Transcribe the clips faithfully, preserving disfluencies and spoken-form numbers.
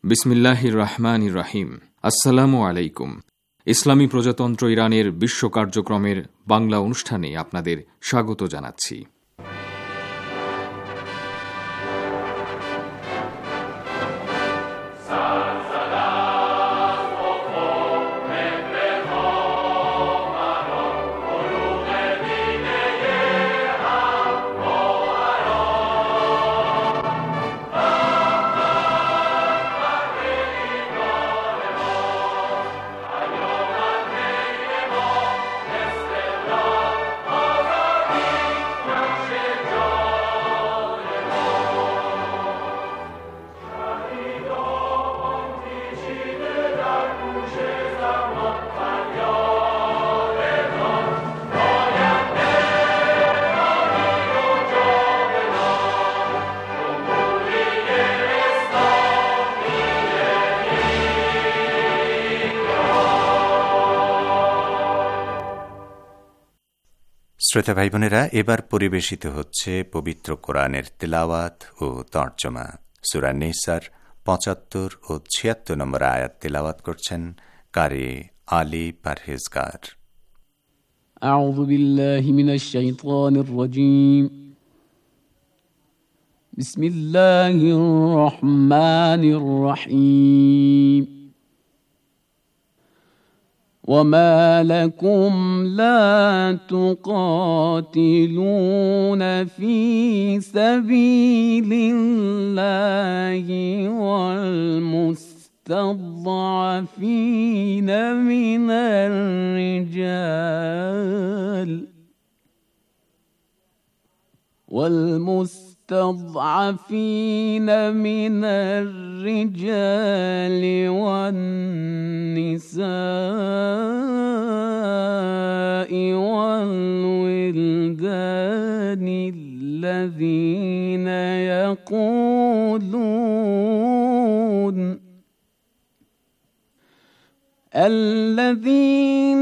বিসমিল্লাহির রহমানির রহিম। আসসালামু আলাইকুম। ইসলামী প্রজাতন্ত্র ইরানের বিশ্ব কার্যক্রমের বাংলা অনুষ্ঠানে আপনাদের স্বাগত জানাচ্ছি। শ্রোতা ভাই বোনেরা, এবার পরিবেশিত হচ্ছে পবিত্র কোরআনের তেলাওয়াত ও তর্জমা। সূরা নিসার পঁচাত্তর ও ছিয়াত্তর নম্বর আয়াত তেলাওয়াত করছেন কারি আলী পারহেজগার। আউযু বিল্লাহি মিনাশ শাইতানির রাজীম। বিসমিল্লাহির রহমানির রহিম। وما لكم لا تقاتلون في سبيل الله والمستضعفين من الرجال والمستضعفين من الرجال والنساء والولدان الذين يقولون الذين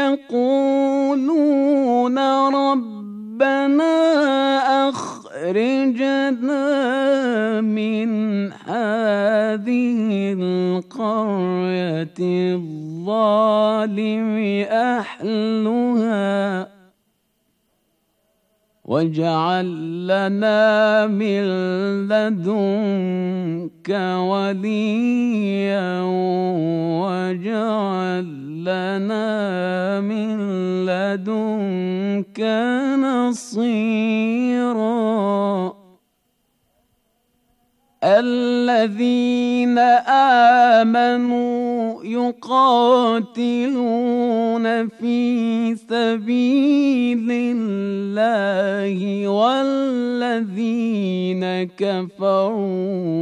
يقولون ربنا أخرجنا من هذه القرية الظالم أهلها واجعل لنا من لدنك وليا واجعل لنا من لدنك نصيرا. الذين آمنوا يقاتلون في سبيل الله والذين كفروا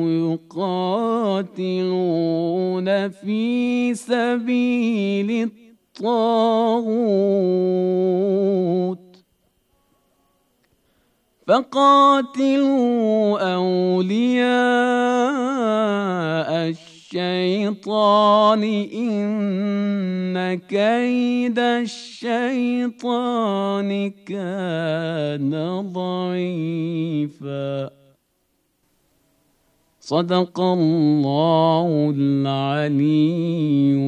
يقاتلون في سبيل الطاغوت فقاتلوا أولياء الشيطان إن كيد الشيطان كان ضعيفا. صدق الله العلي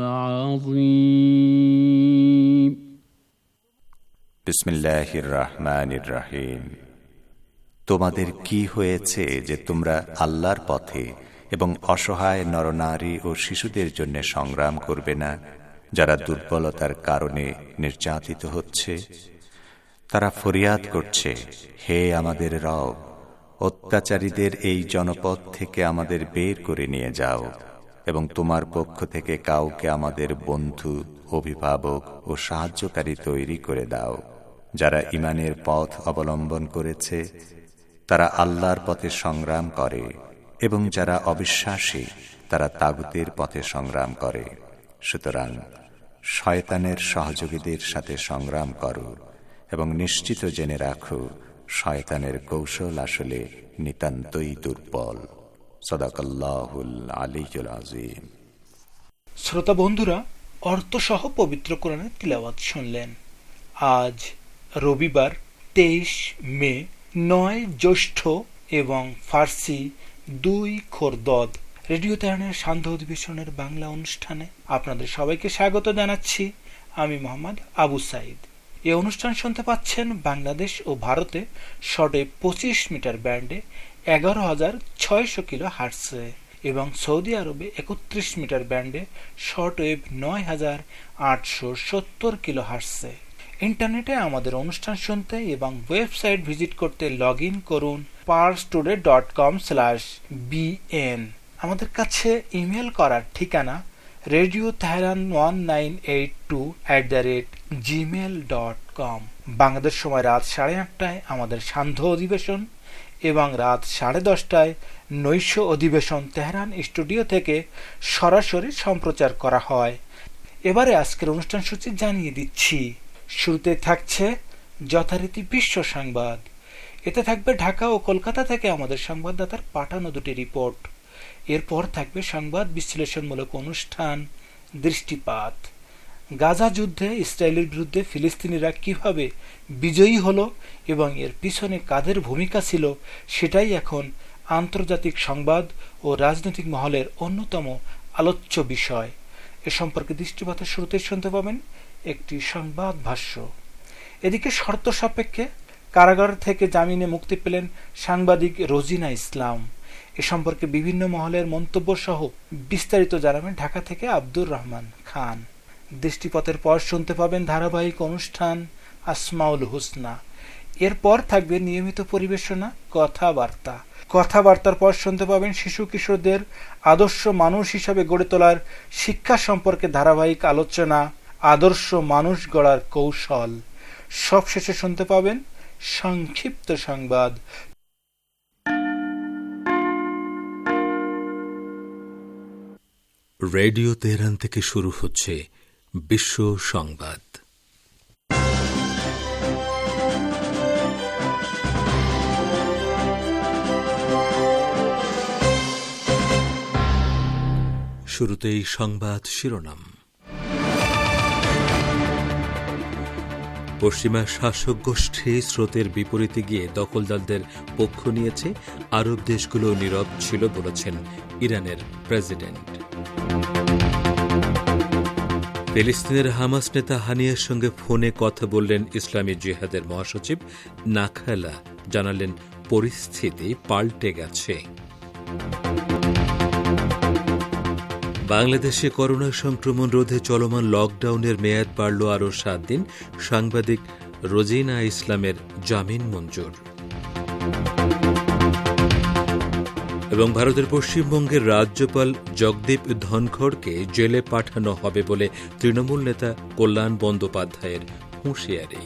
العظيم. বিসমিল্লাহির রহমানির রহিম। তোমাদের কি হয়েছে যে তোমরা আল্লাহর পথে এবং অসহায় নরনারী ও শিশুদের জন্য সংগ্রাম করবে না, যারা দুর্বলতার কারণে নির্যাতিত হচ্ছে? তারা ফরিয়াদ করছে, হে আমাদের রব, অত্যাচারীদের এই জনপদ থেকে আমাদের বের করে নিয়ে যাও এবং তোমার পক্ষ থেকে কাউকে আমাদের বন্ধু, অভিভাবক ও সাহায্যকারী তৈরি করে দাও। যারা ঈমানের পথ অবলম্বন করেছে তারা আল্লাহর পথে সংগ্রাম করে, এবং যারা অবিশ্বাসী তারা তাগুতের পথে সংগ্রাম করে। সুতরাং শয়তানের সহযোগীদের সাথে সংগ্রাম করো এবং নিশ্চিত জেনে রাখো, শয়তানের কৌশল আসলে নিতান্তই দুর্বল। সাদাকাল্লাহুল আলিয়্যুল আযীম। শ্রোতা বন্ধুরা, অর্থসহ পবিত্র কোরআনের তিলাওয়াত শুনলেন। আজ রবিবার তেইশ মে, নয় জ্যৈষ্ঠ এবং ফার্সি দুই খোরদদ, রেডিও তেহরানের সান্ধ্য অধিবেশনের বাংলা অনুষ্ঠানে আপনাদের সবাইকে স্বাগত জানাচ্ছি। আমি মোহাম্মদ আবু সাইদ। এই অনুষ্ঠান শুনতে পাচ্ছেন বাংলাদেশ ও ভারতে শর্টওয়েভ পঁচিশ মিটার ব্যান্ডে এগারো হাজার ছয়শো কিলো হার্টসে এবং সৌদি আরবে একত্রিশ মিটার ব্যান্ডে শর্টওয়েভ নয় হাজার আটশো সত্তর কিলো হার্টসে। ইন্টারনেটে আমাদের অনুষ্ঠান শুনতে এবং ওয়েবসাইট ভিজিট করতে লগ ইন করুন Pars today dot com slash BN. আমাদের কাছে ইমেল করার ঠিকানা radio Tehran one nine eight two at the rate Gmail dot com. Bangladesh সময় রাত সাড়ে আটটায় আমাদের সান্ধ্য অধিবেশন এবং রাত সাড়ে দশটায় নৈশ অধিবেশন তেহরান স্টুডিও থেকে সরাসরি সম্প্রচার করা হয়। এবারে আজকের অনুষ্ঠান সূচি জানিয়ে দিচ্ছি। শুরুতে থাকছে যথারীতি বিশ্ব সংবাদ। এতে থাকবে ঢাকা ও কলকাতা থেকে আমাদের সংবাদদাতার পাঠানো দুটি রিপোর্ট। এরপর থাকবে সংবাদ বিশ্লেষণমূলক অনুষ্ঠান দৃষ্টিপাত। গাজা যুদ্ধে ইসরায়েলের বিরুদ্ধে ফিলিস্তিনিরা কিভাবে বিজয়ী হলো এবং এর পিছনে কাদের ভূমিকা ছিল সেটাই এখন আন্তর্জাতিক সংবাদ ও রাজনৈতিক মহলের অন্যতম আলোচ্য বিষয়। এ সম্পর্কে দৃষ্টিপাতের শুরুতে শুনতে পাবেন একটি সংবাদ ভাষ্য। এদিকে শর্ত সাপেক্ষে কারাগার থেকে জামিনে মুক্তি পেলেন সাংবাদিক রোজিনা ইসলাম। এ সম্পর্কে বিভিন্ন মহলের মন্তব্য সহ বিস্তারিত জানাবেন ঢাকা থেকে আব্দুর রহমান খান। দৃষ্টিপথের পর শুনতে পাবেন ধারাবাহিক অনুষ্ঠান আসমাউল হুসনা। এরপর থাকবে নিয়মিত পরিবেশনা কথাবার্তা। কথাবার্তার পর শুনতে পাবেন শিশু কিশোরদের আদর্শ মানুষ হিসাবে গড়ে তোলার শিক্ষা সম্পর্কে ধারাবাহিক আলোচনা আদর্শ মানুষ গড়ার কৌশল। সবশেষে শুনতে পাবেন সংক্ষিপ্ত সংবাদ। রেডিও তেহরান থেকে শুরু হচ্ছে বিশ্ব সংবাদ। শুরুতেই সংবাদ শিরোনাম। পশ্চিমা শাসক গোষ্ঠী স্রোতের বিপরীতে গিয়ে দখলদারদের পক্ষ নিয়েছে, আরব দেশগুলো নীরব ছিল বলেছেন ইরানের প্রেসিডেন্ট। ফিলিস্তিনের হামাস নেতা হানিয়ার সঙ্গে ফোনে কথা বললেন ইসলামী জিহাদের মহাসচিব নাখালা, জানালেন পরিস্থিতি পাল্টে গেছে। বাংলাদেশে করোনা সংক্রমণ রোধে চলমান লকডাউনের মেয়াদ বাড়ল আরও সাত দিন। সাংবাদিক রোজিনা ইসলামের জামিন মঞ্জুর। এবং ভারতের পশ্চিমবঙ্গের রাজ্যপাল জগদীপ ধনখড়কে জেলে পাঠানো হবে বলে তৃণমূল নেতা কল্যাণ বন্দ্যোপাধ্যায়ের হুঁশিয়ারি।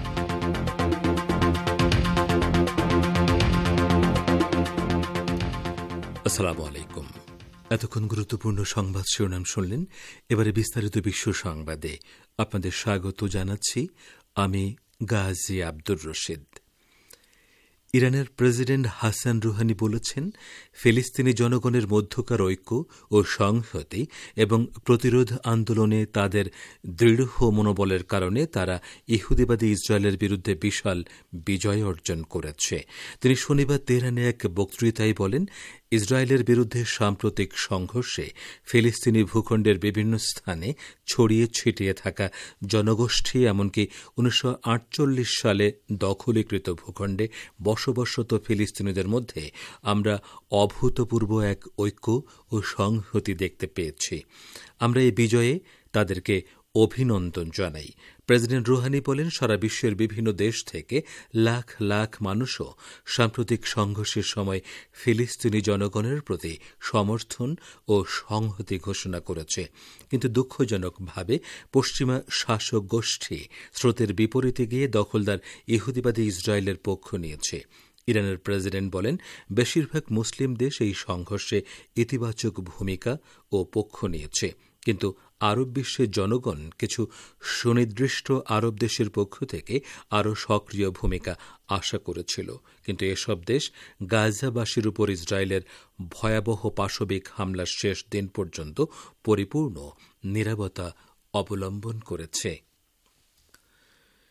আসসালামু আলাইকুম। এতক্ষণ গুরুত্বপূর্ণ সংবাদ শিরোনাম শুনলেন। এবারে বিস্তারিত বিশ্ব সংবাদে আপনাদের স্বাগত জানাচ্ছি। আমি গাজী আব্দুর রশিদ। ইরানের প্রেসিডেন্ট হাসান রুহানি বলেছেন, ফিলিস্তিনি জনগণের মধ্যকার ঐক্য ও সংহতি এবং প্রতিরোধ আন্দোলনে তাদের দৃঢ় মনোবলের কারণে তারা ইহুদিবাদী ইসরায়েলের বিরুদ্ধে বিশাল বিজয় অর্জন করেছে। তিনি শনিবার তেহরানে এক বক্তৃতায় বলেন, ইসরায়েলের বিরুদ্ধে সাম্প্রতিক সংঘর্ষে ফিলিস্তিনি ভূখণ্ডের বিভিন্ন স্থানে ছড়িয়ে ছিটিয়ে থাকা জনগোষ্ঠী এমনকি উনিশশো আটচল্লিশ সালে দখলীকৃত ভূখণ্ডে বসবাসরত ফিলিস্তিনিদের মধ্যে আমরা অভূতপূর্ব এক ঐক্য ও সংহতি দেখতে পেয়েছি। আমরা এই বিজয়ে তাদেরকে অভিনন্দন জানাই। প্রেসিডেন্ট রুহানি বলেন, সারা বিশ্বের বিভিন্ন দেশ থেকে লাখ লাখ মানুষও সাম্প্রতিক সংঘর্ষের সময় ফিলিস্তিনি জনগণের প্রতি সমর্থন ও সংহতি ঘোষণা করেছে। কিন্তু দুঃখজনকভাবে পশ্চিমা শাসক গোষ্ঠী স্রোতের বিপরীতে গিয়ে দখলদার ইহুদিবাদী ইসরায়েলের পক্ষ নিয়েছে। ইরানের প্রেসিডেন্ট বলেন, বেশিরভাগ মুসলিম দেশ এই সংঘর্ষে ইতিবাচক ভূমিকা ও পক্ষ নিয়েছে, কিন্তু আরব বিশ্বের জনগণ কিছু সুনির্দিষ্ট আরব দেশের পক্ষ থেকে আরও সক্রিয় ভূমিকা আশা করেছিল। কিন্তু এসব দেশ গাজাবাসীর উপর ইসরায়েলের ভয়াবহ পাশবিক হামলার শেষ দিন পর্যন্ত পরিপূর্ণ নীরবতা অবলম্বন করেছে।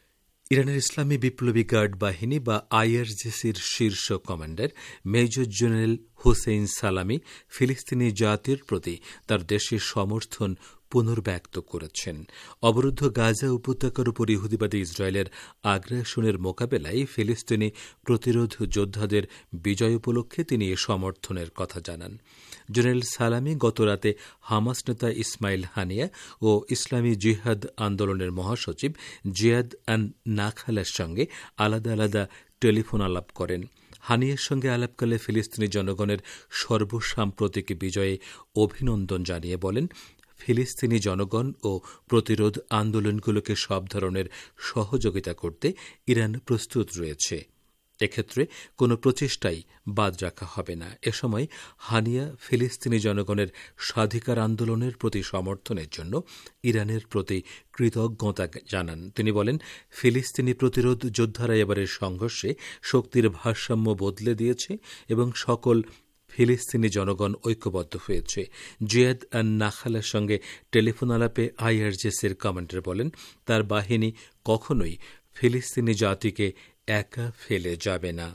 ইরানের ইসলামী বিপ্লবী গার্ড বাহিনী বা আইআরজিসির শীর্ষ কমান্ডার মেজর জেনারেল হুসেইন সালামি ফিলিস্তিনি জাতির প্রতি তার দেশের সমর্থন পুনর্ব্যক্ত করেছেন। অবরুদ্ধ গাজা উপত্যকার উপর ইহুদিবাদী ইসরায়েলের আগ্রাসনের মোকাবেলায় ফিলিস্তিনি প্রতিরোধ যোদ্ধাদের বিজয় উপলক্ষে তিনি এ সমর্থনের কথা জানান। জেনারেল সালামি গতরাতে হামাস নেতা ইসমাইল হানিয়া ও ইসলামী জিহাদ আন্দোলনের মহাসচিব জিয়াদ আন নাখালার সঙ্গে আলাদা আলাদা টেলিফোন আলাপ করেন। হানিয়ার সঙ্গে আলাপকালে ফিলিস্তিনি জনগণের সর্বসাম্প্রতিক বিজয়ে অভিনন্দন জানিয়ে বলেন, ফিলিস্তিনি জনগণ ও প্রতিরোধ আন্দোলনগুলোকে সব ধরনের সহযোগিতা করতে ইরান প্রস্তুত রয়েছে। এক্ষেত্রে কোনো প্রচেষ্টাই বাদ রাখা হবে না। এ সময় হানিয়া ফিলিস্তিনি জনগণের স্বাধিকার আন্দোলনের প্রতি সমর্থনের জন্য ইরানের প্রতি কৃতজ্ঞতা জানান। তিনি বলেন, ফিলিস্তিনি প্রতিরোধ যোদ্ধারা এবারের সংঘর্ষে শক্তির ভারসাম্য বদলে দিয়েছে এবং সকল ফিলিস্তিনি জনগণ ঐক্যবদ্ধ হয়েছে। জিয়াদ আন নাখালের সঙ্গে টেলিফোন আলাপে আইআরজিসির কমান্ডার বলেন, তার বাহিনী কখনোই ফিলিস্তিনি জাতিকে একা ফেলে যাবে না।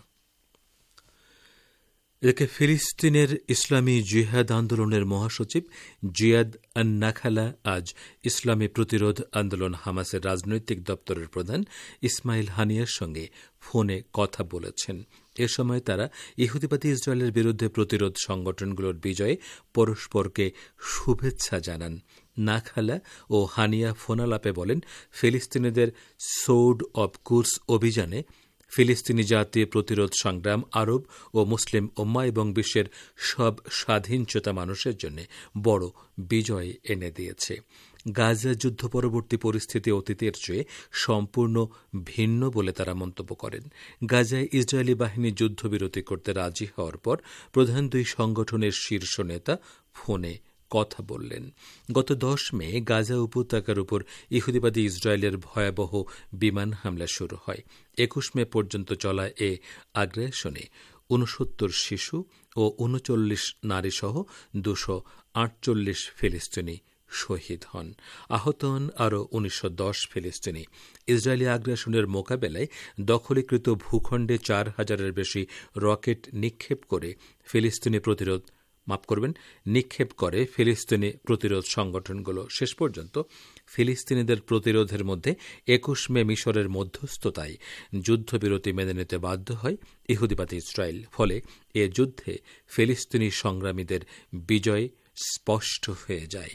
এদিকে ফিলিস্তিনের ইসলামী জিহাদ আন্দোলনের মহাসচিব জিয়াদ আন নাখালা আজ ইসলামী প্রতিরোধ আন্দোলন হামাসের রাজনৈতিক দপ্তরের প্রধান ইসমাইল হানিয়ার সঙ্গে ফোনে কথা বলেছেন। এ সময় তারা ইহুদিবাদী ইসরায়েলের বিরুদ্ধে প্রতিরোধ সংগঠনগুলোর বিজয়ে পরস্পরকে শুভেচ্ছা জানান। নাখালা ও হানিয়া ফোনালাপে বলেন, ফিলিস্তিনিদের সোর্ড অব কুর্স অভিযানে ফিলিস্তিনি জাতীয় প্রতিরোধ সংগ্রাম আরব ও মুসলিম উম্মাহ এবং বিশ্বের সব স্বাধীনচেতা মানুষের জন্য বড় বিজয় এনে দিয়েছে। গাজা যুদ্ধ পরবর্তী পরিস্থিতি অতীতের চেয়ে সম্পূর্ণ ভিন্ন বলে তারা মন্তব্য করেন। গাজায় ইসরায়েলি বাহিনী যুদ্ধবিরতি করতে রাজি হওয়ার পর প্রধান দুই সংগঠনের শীর্ষ নেতা ফোনে কথা বললেন। গত দশ মে গাজা উপত্যকার উপর ইহুদিবাদী ইসরায়েলের ভয়াবহ বিমান হামলা শুরু হয়। একুশ মে পর্যন্ত চলা এ আগ্রাসনে ঊনসত্তর শিশু ও উনচল্লিশ নারীসহ দুশো আটচল্লিশ ফিলিস্তিনি শহীদ হন। আহত হন আরও উনিশশো দশ ফিলিস্তিনি। ইসরায়েলি আগ্রাসনের মোকাবেলায় দখলীকৃত ভূখণ্ডে চার হাজারের বেশি রকেট নিক্ষেপ করে ফিলিস্তিনি প্রতিরোধ মাফ করবেন নিক্ষেপ করে ফিলিস্তিনি প্রতিরোধ সংগঠনগুলো। শেষ পর্যন্ত ফিলিস্তিনিদের প্রতিরোধের মধ্যে একুশ মে মিশরের মধ্যস্থতায় যুদ্ধবিরতি মেনে নিতে বাধ্য হয় ইহুদিবাদী ইসরায়েল। ফলে এ যুদ্ধে ফিলিস্তিনি সংগ্রামীদের বিজয় স্পষ্ট হয়ে যায়।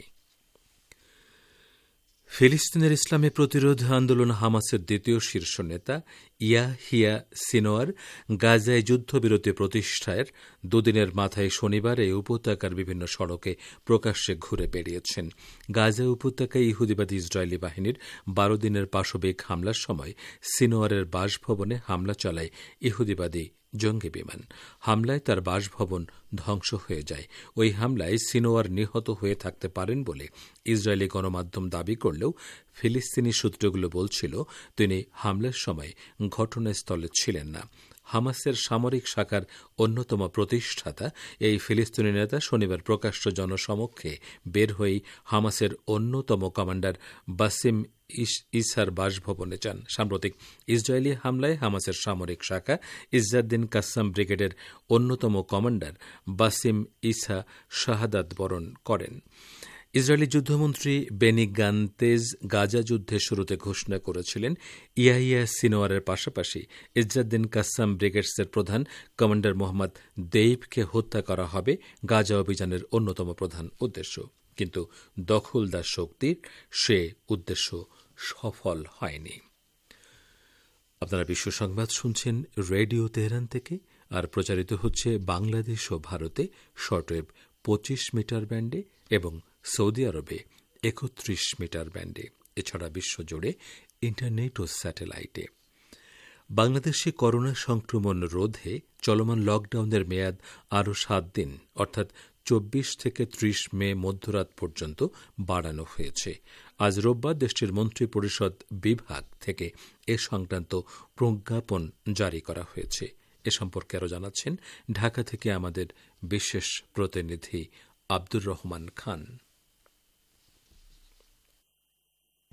ফিলিস্তিনের ইসলামী প্রতিরোধ আন্দোলন হামাসের দ্বিতীয় শীর্ষ নেতা ইয়াহিয়া সিনোয়ার গাজায় যুদ্ধবিরতি প্রতিষ্ঠার দুদিনের মাথায় শনিবার এই উপত্যকার বিভিন্ন সড়কে প্রকাশ্যে ঘুরে বেড়িয়েছেন। গাজা উপত্যকায় ইহুদিবাদী ইসরায়েলি বাহিনীর বারো দিনের পাশবিক হামলার সময় সিনোয়ারের বাসভবনে হামলা চালায় ইহুদিবাদী জঙ্গি বিমান। হামলায় তার বাসভবন ধ্বংস হয়ে যায়। ওই হামলায় সিনোয়ার নিহত হয়ে থাকতে পারেন বলে ইসরায়েলি গণমাধ্যম দাবি করলেও ফিলিস্তিনি সূত্রগুলো বলছিল তিনি হামলার সময় ঘটনাস্থলে ছিলেন না। হামাসের সামরিক শাখার অন্যতম প্রতিষ্ঠাতা এই ফিলিস্তিনি নেতা শনিবার প্রকাশ্য জনসমক্ষে বের হয়েই হামাসের অন্যতম কমান্ডার বাসিম ইসার বাসভবনে যান। সাম্প্রতিক ইসরায়েলি হামলায় হামাসের সামরিক শাখা ইজ্জাদ্দিন কাসাম ব্রিগেডের অন্যতম কমান্ডার বাসিম ইসা শাহাদাত বরণ করেন। ইসরায়েলি যুদ্ধমন্ত্রী বেনি গান্তেজ গাজা যুদ্ধের শুরুতে ঘোষণা করেছিলেন ইয়াহিয়া সিনোয়ারের পাশাপাশি ইজ্জাদ্দিন কাসাম ব্রিগেডসের প্রধান কমান্ডার মোহাম্মদ দেইবকে হত্যা করা হবে গাজা অভিযানের অন্যতম প্রধান উদ্দেশ্য। কিন্তু দখলদার শক্তির সে উদ্দেশ্য সফল হয়নি। আপনারা বিশ্ব সংবাদ শুনছেন রেডিও তেহরান থেকে, আর প্রচারিত হচ্ছে বাংলাদেশ ও ভারতে শর্টওয়েভ পঁচিশ মিটার ব্যান্ডে এবং সৌদি আরবে একত্রিশ মিটার ব্যান্ডে, এছাড়া বিশ্বজুড়ে ইন্টারনেট ও স্যাটেলাইটে। বাংলাদেশে করোনা সংক্রমণ রোধে চলমান লকডাউনের মেয়াদ আরও সাত দিন অর্থাৎ চব্বিশ থেকে ত্রিশ মে মধ্যরাত পর্যন্ত বাড়ানো হয়েছে। আজ রোববার দেশটির মন্ত্রিপরিষদ বিভাগ থেকে এ সংক্রান্ত প্রজ্ঞাপন জারি করা হয়েছে। এ সম্পর্কে আরও জানাচ্ছেন ঢাকা থেকে আমাদের বিশেষ প্রতিনিধি আব্দুর রহমান খান।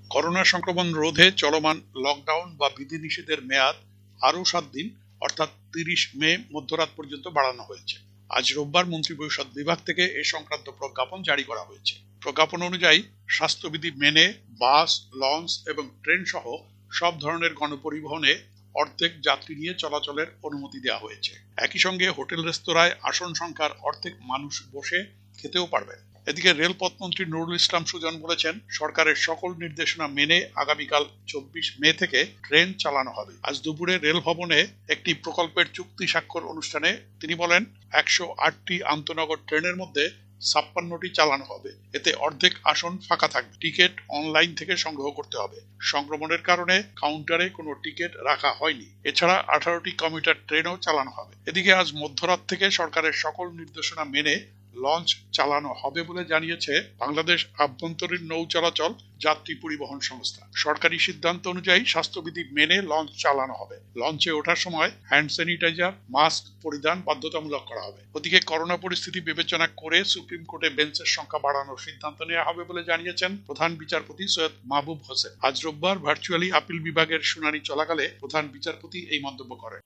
করোনা সংক্রমণ রোধে চলমান লকডাউন বা বিধিনিষেধের মেয়াদ আরও সাত দিন অর্থাৎ তিরিশ মে মধ্যরাত পর্যন্ত বাড়ানো হয়েছে। আজ রোববার মন্ত্রিপরিষদ বিভাগ থেকে এ সংক্রান্ত প্রজ্ঞাপন জারি করা হয়েছে। প্রজ্ঞাপন অনুযায়ী স্বাস্থ্যবিধি মেনে বাস, লঞ্চ এবং ট্রেন সহ সব ধরনের গণপরিবহনে অর্ধেক যাত্রী নিয়ে চলাচলের অনুমতি দেওয়া হয়েছে। একই সঙ্গে হোটেল রেস্তোরাঁয় আসন সংখ্যার অর্ধেক মানুষ বসে খেতেও পারবেন। এদিকে রেলপথ মন্ত্রী নুরুল ইসলাম সুজন বলেছেন, সরকারের সকল নির্দেশনা মেনে আগামীকাল চব্বিশ মে থেকে ট্রেন চালানো হবে। আজ দুপুরে রেল ভবনে একটি প্রকল্পের চুক্তি স্বাক্ষর অনুষ্ঠানে তিনি বলেন, একশো আটটি আন্তনগর ট্রেনের মধ্যে ছাপ্পান্নটি চালানো হবে। এতে অর্ধেক আসন ফাঁকা থাকবে। টিকিট অনলাইন থেকে সংগ্রহ করতে হবে। সংক্রমণের কারণে কাউন্টারে কোনো টিকিট রাখা হয়নি। এছাড়া আঠারোটি কমিউটার ট্রেনও চালানো হবে। এদিকে আজ মধ্যরাত থেকে সরকারের সকল নির্দেশনা মেনে লঞ্চ চালানো হবে বলে জানিয়েছে বাংলাদেশ আভ্যন্তরীণ নৌ চলাচল যাত্রী পরিবহন সংস্থা। সরকারি সিদ্ধান্ত অনুযায়ী স্বাস্থ্যবিধি মেনে লঞ্চ চালানো হবে। লঞ্চে ওঠার সময় হ্যান্ড স্যানিটাইজার, মাস্ক পরিধান বাধ্যতামূলক করা হবে। ওদিকে করোনা পরিস্থিতি বিবেচনা করে সুপ্রিম কোর্টে বেঞ্চের সংখ্যা বাড়ানোর সিদ্ধান্ত নেওয়া হবে বলে জানিয়েছেন প্রধান বিচারপতি সৈয়দ মাহবুব হোসেন। আজ রোববার ভার্চুয়ালি আপিল বিভাগের শুনানি চলাকালে প্রধান বিচারপতি এই মন্তব্য করেন।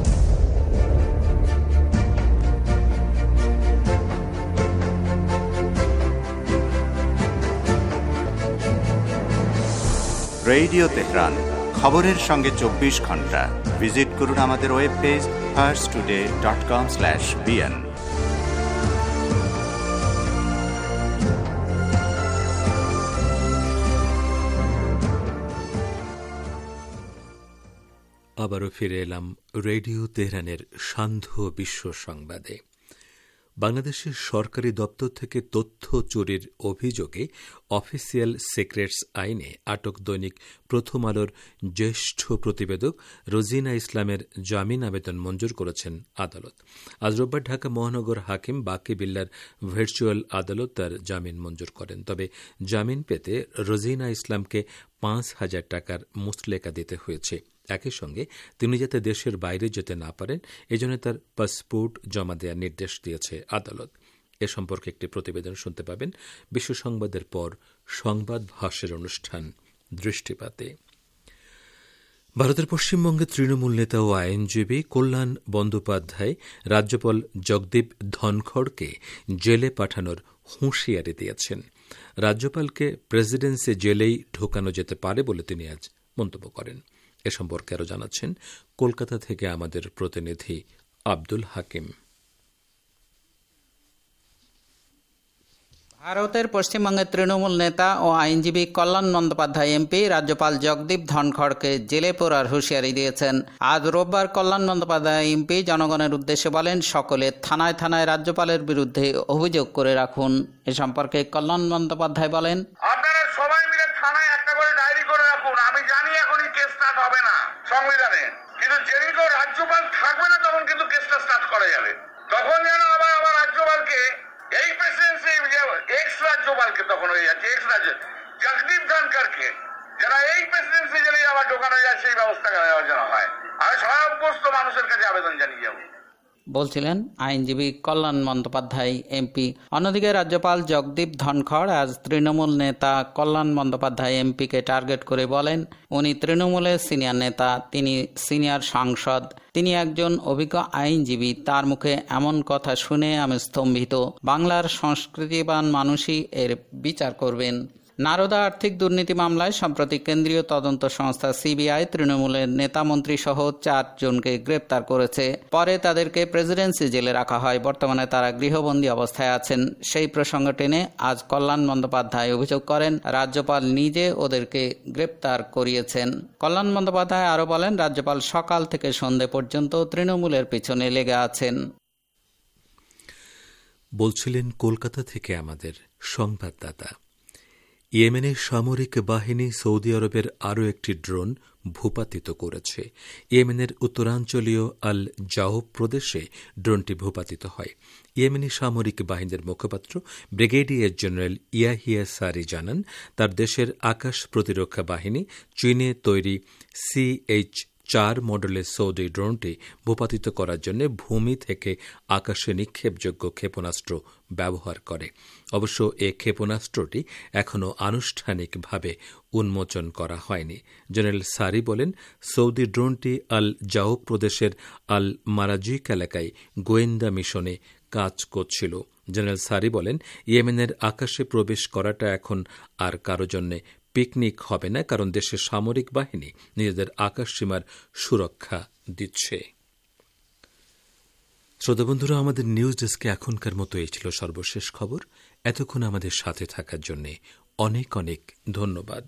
রেডিও তেহরান, খবরের সঙ্গে চব্বিশ ঘন্টা। ভিজিট করুন আমাদের web page first today dot com slash BN. আবারও ফিরে এলাম রেডিও তেহরানের সান্ধ্য বিশ্ব সংবাদে। বাংলাদেশের সরকারি দপ্তর থেকে তথ্য চুরির অভিযোগে অফিসিয়াল সিক্রেটস আইনে আটক দৈনিক প্রথম আলোর জ্যেষ্ঠ প্রতিবেদক রোজিনা ইসলামের জামিন আবেদন মঞ্জুর করেছেন আদালত। আজ রোববার ঢাকা মহানগর হাকিম বাকি বিল্লার ভার্চুয়াল আদালত তার জামিন মঞ্জুর করেন। তবে জামিন পেতে রোজিনা ইসলামকে পাঁচ হাজার টাকার মুচলেকা দিতে হয়েছে। একই সঙ্গে তিনি যাতে দেশের বাইরে যেতে না পারেন এজন্য তার পাসপোর্ট জমা দেওয়ার নির্দেশ দিয়েছে আদালত। এ সম্পর্কে একটি প্রতিবেদন শুনতে পাবেন বিশ্ব সংবাদের পর সংবাদ ভাষ্যের অনুষ্ঠান দৃষ্টিপাতে। ভারতের পশ্চিমবঙ্গের তৃণমূল নেতা ও আইনজীবী কল্যাণ বন্দ্যোপাধ্যায় রাজ্যপাল জগদীপ ধনখড়কে জেলে পাঠানোর হুঁশিয়ারি দিয়েছেন। রাজ্যপালকে প্রেসিডেন্সি জেলেই ঢোকানো যেতে পারে বলে তিনি আজ মন্তব্য করেন। এ সম্পর্কে আরও জানাচ্ছেন কলকাতা থেকে আমাদের প্রতিনিধি আব্দুল হাকিম। ভারতের পশ্চিমবঙ্গের তৃণমূল নেতা ও আইনজীবী কল্যাণ বন্দ্যোপাধ্যায় এমপি রাজ্যপাল জগদীপ ধনখড়কে জেলে পোরার হুঁশিয়ারি দিয়েছেন। আজ রোববার কল্যাণ বন্দ্যোপাধ্যায় এমপি জনগণের উদ্দেশ্যে বলেন, সকলে থানায় থানায় রাজ্যপালের বিরুদ্ধে অভিযোগ করে রাখুন। এ সম্পর্কে কল্যাণ বন্দ্যোপাধ্যায় বলেন, আপনারা সবাই মিলে থানায় একটা করে ডায়েরি করে রাখুন। আমি জানি এখনই কেস স্টার্ট হবে না সংবিধানে, কিন্তু যেদিন কেউ রাজ্যপাল থাকবে না তখন কিন্তু কেসটা স্টার্ট করা যাবে। তখন যেন আবার আবার রাজ্যপালকে এই প্রেসিডেন্সি এক্স রাজ্যপালকে তখন হয়ে যাচ্ছে এক্স রাজ্য জগদীপ ধনখড়কে যারা এই প্রেসিডেন্সি জেলে আবার ঢোকানো যায় সেই ব্যবস্থা যেন হয়। আমি সর্বস্ত মানুষের কাছে আবেদন জানিয়ে যাবো, বলছিলেন আইনজীবী কল্যাণ বন্দ্যোপাধ্যায় এমপি। অন্যদিকে রাজ্যপাল জগদীপ ধনখড় আজ তৃণমূল নেতা কল্যাণ বন্দ্যোপাধ্যায় এমপিকে টার্গেট করে বলেন, উনি তৃণমূলের সিনিয়র নেতা, তিনি সিনিয়র সাংসদ, তিনি একজন অভিজ্ঞ আইনজীবী। তার মুখে এমন কথা শুনে আমি স্তম্ভিত। বাংলার সংস্কৃতিবান মানুষই এর বিচার করবেন। নারদা আর্থিক দুর্নীতি মামলায় সম্প্রতি কেন্দ্রীয় তদন্ত সংস্থা সিবিআই তৃণমূলের নেতামন্ত্রী সহ চারজনকে গ্রেপ্তার করেছে। পরে তাদেরকে প্রেসিডেন্সি জেলে রাখা হয়। বর্তমানে তারা গৃহবন্দী অবস্থায় আছেন। সেই প্রসঙ্গ টেনে আজ কল্যাণ বন্দ্যোপাধ্যায় অভিযোগ করেন, রাজ্যপাল নিজে ওদেরকে গ্রেপ্তার করিয়েছেন। কল্যাণ বন্দ্যোপাধ্যায় আরও বলেন, রাজ্যপাল সকাল থেকে সন্ধে পর্যন্ত তৃণমূলের পিছনে লেগে আছেন। বলছিলেন কলকাতা থেকে আমাদের সংবাদদাতা। ইয়েমেনের সামরিক বাহিনী সৌদি আরবের আরও একটি ড্রোন ভূপাতিত করেছে। ইয়েমেনের উত্তরাঞ্চলীয় আল জাউব প্রদেশে ড্রোনটি ভূপাতিত হয়। ইয়েমেনি সামরিক বাহিনীর মুখপাত্র ব্রিগেডিয়ার জেনারেল ইয়াহিয়া সারি জানান, তার দেশের আকাশ প্রতিরক্ষা বাহিনী চীনে তৈরি সিএইচ চার মডেলের সৌদি ড্রোনটি ভূপাতিত করার জন্য ভূমি থেকে আকাশে নিক্ষেপযোগ্য ক্ষেপণাস্ত্র ব্যবহার করে। অবশ্য এ ক্ষেপণাস্ত্রটি এখনও আনুষ্ঠানিকভাবে উন্মোচন করা হয়নি। জেনারেল সারি বলেন, সৌদি ড্রোনটি আল জাউক প্রদেশের আল মারাজিক এলাকায় গোয়েন্দা মিশনে কাজ করছিল। জেনারেল সারি বলেন, ইয়েমেনের আকাশে প্রবেশ করাটা এখন আর কারো জন্য পিকনিক হবে না, কারণ দেশের সামরিক বাহিনী নিজেদের আকাশসীমার সুরক্ষা দিচ্ছে। শ্রোতাবন্ধুরা, আমাদের নিউজ ডেস্কে এখনকার মতো এই ছিল সর্বশেষ খবর। এতক্ষণ আমাদের সাথে থাকার জন্য অনেক অনেক ধন্যবাদ।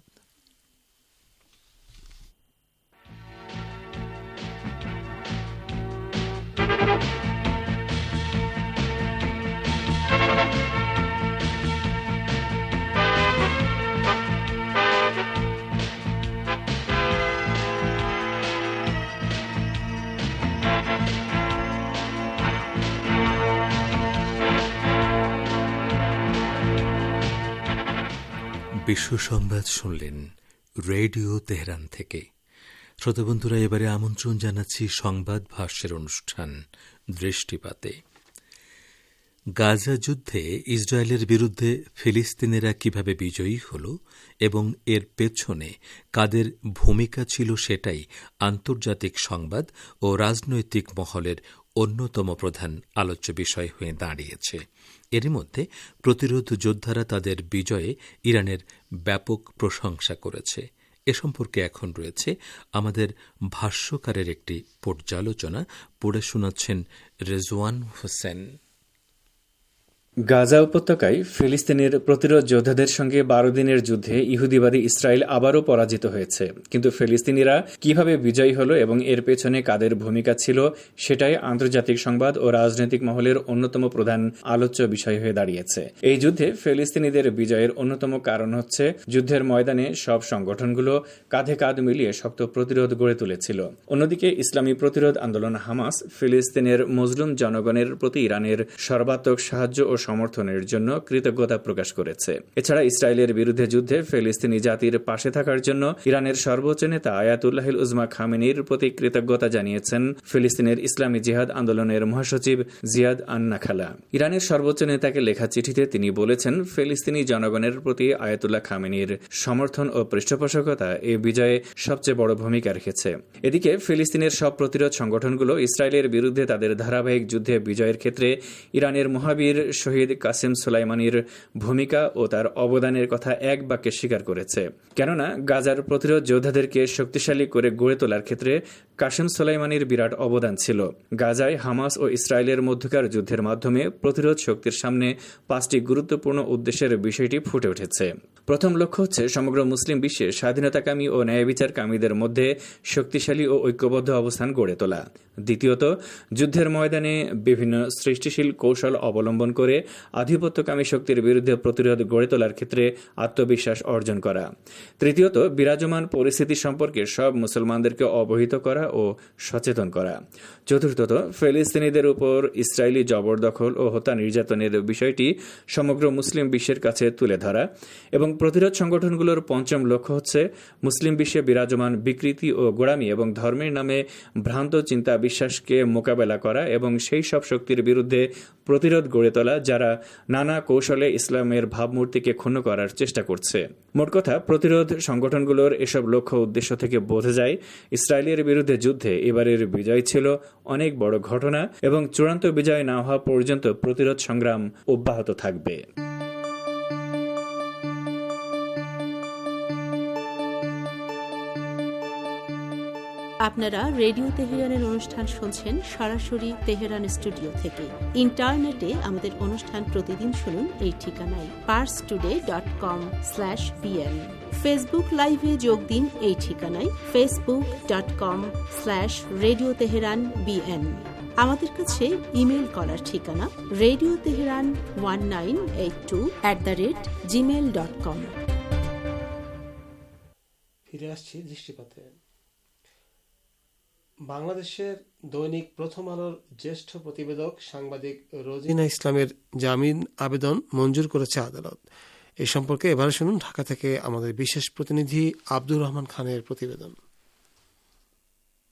বিশ্ব সংবাদ শুনলেন রেডিও তেহরান থেকে। শ্রোতাবন্ধুরা, এবারে আমন্ত্রণ জানাচ্ছি সংবাদ ভাষ্যের অনুষ্ঠান দৃষ্টিপাতে। গাজা যুদ্ধে ইসরায়েলের বিরুদ্ধে ফিলিস্তিনিরা কিভাবে বিজয়ী হল এবং এর পেছনে কাদের ভূমিকা ছিল সেটাই আন্তর্জাতিক সংবাদ ও রাজনৈতিক মহলের অন্যতম প্রধান আলোচ্য বিষয় হয়ে দাঁড়িয়েছে। এরই মধ্যে প্রতিরোধ যোদ্ধারা তাদের বিজয়ে ইরানের ব্যাপক প্রশংসা করেছে। এ সম্পর্কে এখন রয়েছে আমাদের ভাষ্যকারের একটি পর্যালোচনা, পড়ে শোনাচ্ছেন রেজওয়ান হোসেন। গাজা উপত্যকায় ফিলিস্তিনের প্রতিরোধ যোদ্ধাদের সঙ্গে বারো দিনের যুদ্ধে ইহুদিবাদী ইসরায়েল আবারও পরাজিত হয়েছে। কিন্তু ফিলিস্তিনিরা কিভাবে বিজয়ী হল এবং এর পেছনে কাদের ভূমিকা ছিল সেটাই আন্তর্জাতিক সংবাদ ও রাজনৈতিক মহলের অন্যতম প্রধান আলোচ্য বিষয় হয়ে দাঁড়িয়েছে। এই যুদ্ধে ফিলিস্তিনিদের বিজয়ের অন্যতম কারণ হচ্ছে যুদ্ধের ময়দানে সব সংগঠনগুলো কাঁধে কাঁধ মিলিয়ে শক্ত প্রতিরোধ গড়ে তুলেছিল। অন্যদিকে ইসলামী প্রতিরোধ আন্দোলন হামাস ফিলিস্তিনের মজলুম জনগণের প্রতি ইরানের সর্বাত্মক সাহায্য ও সমর্থনের জন্য কৃতজ্ঞতা প্রকাশ করেছে। এছাড়া ইসরায়েলের বিরুদ্ধে যুদ্ধে ফিলিস্তিনি জাতির পাশে থাকার জন্য ইরানের সর্বোচ্চ নেতা আয়াতুল্লাহিল উজমা খামেনির প্রতি কৃতজ্ঞতা জানিয়েছেন ফিলিস্তিনের ইসলামী জিহাদ আন্দোলনের মহাসচিব জিয়াদ আন নাখালা। ইরানের সর্বোচ্চ নেতাকে লেখা চিঠিতে তিনি বলেছেন, ফিলিস্তিনি জনগণের প্রতি আয়াতুল্লাহ খামেনির সমর্থন ও পৃষ্ঠপোষকতা এই বিজয়ে সবচেয়ে বড় ভূমিকা রেখেছে। এদিকে ফিলিস্তিনের সব প্রতিরোধ সংগঠনগুলো ইসরায়েলের বিরুদ্ধে তাদের ধারাবাহিক যুদ্ধে বিজয়ের ক্ষেত্রে ইরানের মহাবীর শহীদ কাসেম সোলাইমানির ভূমিকা ও তার অবদানের কথা এক বাক্যে স্বীকার করেছে। কেননা গাজার প্রতিরোধ যোদ্ধাদেরকে শক্তিশালী করে গড়ে তোলার ক্ষেত্রে কাসেম সোলাইমানির বিরাট অবদান ছিল। গাজায় হামাস ও ইসরায়েলের মধ্যকার যুদ্ধের মাধ্যমে প্রতিরোধ শক্তির সামনে পাঁচটি গুরুত্বপূর্ণ উদ্দেশ্যের বিষয়টি ফুটে উঠেছে। প্রথম লক্ষ্য হচ্ছে সমগ্র মুসলিম বিশ্বে স্বাধীনতাকামী ও ন্যায়বিচারকামীদের মধ্যে শক্তিশালী ও ঐক্যবদ্ধ অবস্থান গড়ে তোলা। দ্বিতীয়ত, যুদ্ধের ময়দানে বিভিন্ন সৃষ্টিশীল কৌশল অবলম্বন করে আধিপত্যকামী শক্তির বিরুদ্ধে প্রতিরোধ গড়ে তোলার ক্ষেত্রে আত্মবিশ্বাস অর্জন করা। তৃতীয়ত, বিরাজমান পরিস্থিতি সম্পর্কে সব মুসলমানদেরকে অবহিত করা ও সচেতন করা। চতুর্থত, ফিলিস্তিনিদের উপর ইসরায়েলি জবরদখল ও হত্যা নির্যাতনের বিষয়টি সমগ্র মুসলিম বিশ্বের কাছে তুলে ধরা। এবং প্রতিরোধ সংগঠনগুলোর পঞ্চম লক্ষ্য হচ্ছে মুসলিম বিশ্বে বিরাজমান বিকৃতি ও গোড়ামি এবং ধর্মের নামে ভ্রান্ত চিন্তা বিশ্বাসকে মোকাবেলা করা এবং সেই সব শক্তির বিরুদ্ধে প্রতিরোধ গড়ে তোলা যারা নানা কৌশলে ইসলামের ভাবমূর্তিকে ক্ষুণ্ণ করার চেষ্টা করছে। মোট কথা, প্রতিরোধ সংগঠনগুলোর এসব লক্ষ্য উদ্দেশ্য থেকে বোঝা যায় ইসরায়েলের বিরুদ্ধে যুদ্ধে এবারের বিজয় ছিল অনেক বড় ঘটনা এবং চূড়ান্ত বিজয় না হওয়া পর্যন্ত প্রতিরোধ সংগ্রাম অব্যাহত থাকবে। আপনারা রেডিও তেহরানের অনুষ্ঠান শুনছেন সরাসরি তেহরান স্টুডিও থেকে। ইন্টারনেটে আমাদের অনুষ্ঠান প্রতিদিন শুনুন এই ঠিকানায় Pars today dot com slash BN. Facebook লাইভে যোগ দিন এই ঠিকানায় Facebook dot com slash radio Tehran BN. আমাদের কাছে ইমেল করার ঠিকানা radio Tehran one nine eight two at the rate Gmail dot com. ফিরে আসছি দৃষ্টিপাতে। বাংলাদেশের দৈনিক প্রথম আলোর জ্যেষ্ঠ প্রতিবেদক সাংবাদিক রোজিনা ইসলামের জামিন আবেদন মঞ্জুর করেছে আদালত। এ সম্পর্কে এবারে শুনুন ঢাকা থেকে আমাদের বিশেষ প্রতিনিধি আব্দুর রহমান খানের প্রতিবেদন।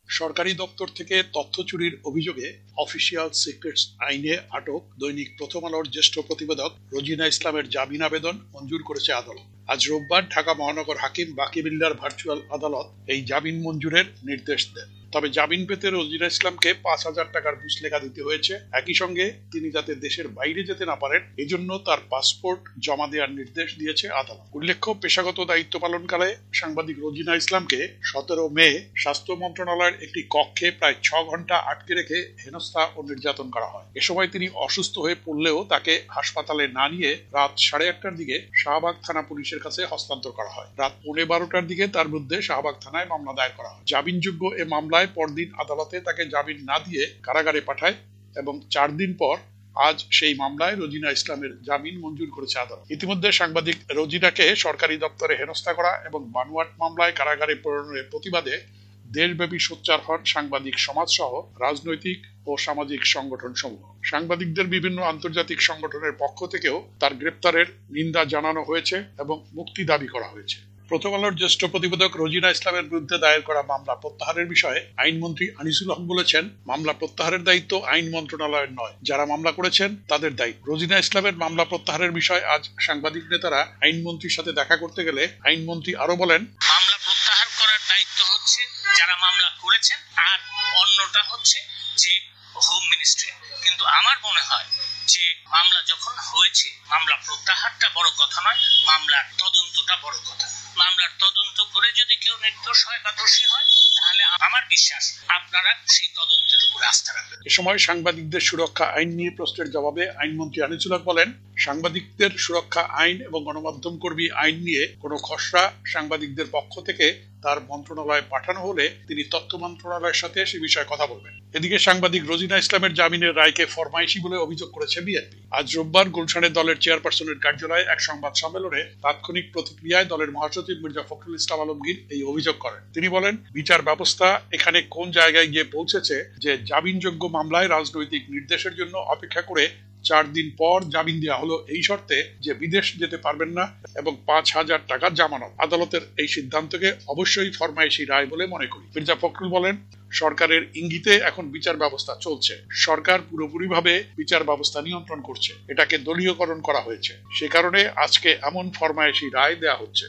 সরকারি দপ্তর থেকে তথ্য চুরির অভিযোগে অফিসিয়াল সিক্রেটস আইনে আটক দৈনিক প্রথম আলোর জ্যেষ্ঠ প্রতিবেদক রোজিনা ইসলামের জামিন আবেদন মঞ্জুর করেছে আদালত। আজ রোববার ঢাকা মহানগর হাকিম বাকিবিল্লার ভার্চুয়াল আদালত এই জামিন মঞ্জুরের নির্দেশ দেন। তবে জামিন পেতে রোজিনা ইসলামকে পাঁচ হাজার টাকার মুচলেখা দিতে হয়েছে। একই সঙ্গে তিনি যাতে দেশের বাইরে যেতে না পারেন এজন্য তার পাসপোর্ট জমা দেওয়ার নির্দেশ দিয়েছে আদালত। উল্লেখ্য, পেশাগত দায়িত্ব পালনকালে সাংবাদিক রোজিনা ইসলামকে সতেরো মে স্বাস্থ্য মন্ত্রণালয়ের একটি কক্ষে প্রায় ছ ঘন্টা আটকে রেখে হেনস্থা ও নির্যাতন করা হয়। এ সময় তিনি অসুস্থ হয়ে পড়লেও তাকে হাসপাতালে না নিয়ে রাত সাড়ে আটটার দিকে শাহবাগ থানা পুলিশের কাছে হস্তান্তর করা হয়। রাত পৌনে বারোটার দিকে তার বিরুদ্ধে শাহবাগ থানায় মামলা দায়ের করা হয়। জামিনযোগ্য এ মামলায় পরদিন আদালতে তাকে জামিন না দিয়ে কারাগারে পাঠায় এবং চার দিন পর আজ সেই মামলায় রোজিনা ইসলামের জামিন মঞ্জুর করেছে আদালত। ইতিমধ্যে সাংবাদিক রোজিনাকে সরকারি দপ্তরে হেনস্থা করা এবং বানোয়াট মামলায় কারাগারে প্রেরণের প্রতিবাদে দেশব্যাপী সোচ্চার হন সাংবাদিক সমাজ সহ রাজনৈতিক ও সামাজিক সংগঠন সমূহ। সাংবাদিকদের বিভিন্ন আন্তর্জাতিক সংগঠনের পক্ষ থেকেও তার গ্রেপ্তারের নিন্দা জানানো হয়েছে এবং মুক্তি দাবি করা হয়েছে। প্রথম আলোর জ্যেষ্ঠ প্রতিবেদক রোজিনা ইসলামের বিরুদ্ধে দায়ের করা মামলা প্রত্যাহারের বিষয়ে আইনমন্ত্রী আনিসুল হক বলেছেন, মামলা প্রত্যাহারের দায়িত্ব আইন মন্ত্রণালয়ের নয়, যারা মামলা করেছেন তাদের দায়িত্ব। রোজিনা ইসলামের মামলা প্রত্যাহারের বিষয়ে আজ সাংবাদিক নেতারা আইনমন্ত্রীর সাথে দেখা করতে গেলে আইনমন্ত্রী আরো বলেন, মামলা প্রত্যাহার করার দায়িত্ব হচ্ছে যারা মামলা করেছেন আর অন্যটা হচ্ছে যে হোম মিনিস্ট্রি। কিন্তু আমার মনে হয় যে মামলা যখন হয়েছে মামলা প্রত্যাহারটা বড় কথা নয়, মামলার তদন্তটা বড় কথা। মামলার তদন্ত করে যদি কেউ নির্দোষ হয় বা দোষী হয় তাহলে আমার বিশ্বাস আপনারা সেই তদন্তের উপর আস্থা রাখবেন। এ সময় সাংবাদিকদের সুরক্ষা আইন নিয়ে প্রশ্নের জবাবে আইনমন্ত্রী আনিসুল হক বলেন, সাংবাদিকদের সুরক্ষা আইন এবং গণমাধ্যম কর্মী আইন নিয়ে কোনো খসড়া সাংবাদিকদের পক্ষ থেকে তার মন্ত্রণালয়ে পাঠানো হলে তিনি তথ্য মন্ত্রণালয়ের সাথে সে বিষয়ে কথা বলবেন। এদিকে সাংবাদিক রোজিনা ইসলামের জামিনের রায়কে ফরমাইশি বলে অভিযোগ করেছে বিএনপি। আজ রোববার গুলশানে দলের চেয়ারপারসনের কার্যালয়ে এক সংবাদ সম্মেলনে তাৎক্ষণিক প্রতিক্রিয়ায় দলের মহাসচিব মির্জা ফখরুল ইসলাম আলমগীর এই অভিযোগ করেন। তিনি বলেন, বিচার ব্যবস্থা এখানে কোন জায়গায় গিয়ে পৌঁছেছে যে জামিনযোগ্য মামলায় রাজনৈতিক নির্দেশের জন্য অপেক্ষা করে চার দিন পর জামিন দেওয়া হলো এই শর্তে যে বিদেশ যেতে পারবেন না এবং পাঁচ হাজার টাকা জামানত। আদালতের এই সিদ্ধান্তকে অবশ্যই ফরমাইশি রায় বলে মনে করি। মির্জা ফখরুল বলেন, সরকারের ইঙ্গিতে এখন বিচার ব্যবস্থা চলছে। সরকার পুরোপুরিভাবে বিচার ব্যবস্থা নিয়ন্ত্রণ করছে। এটাকে দলীয়করণ করা হয়েছে। সে কারণে আজকে এমন ফরমাইশি রায় দেয়া হচ্ছে।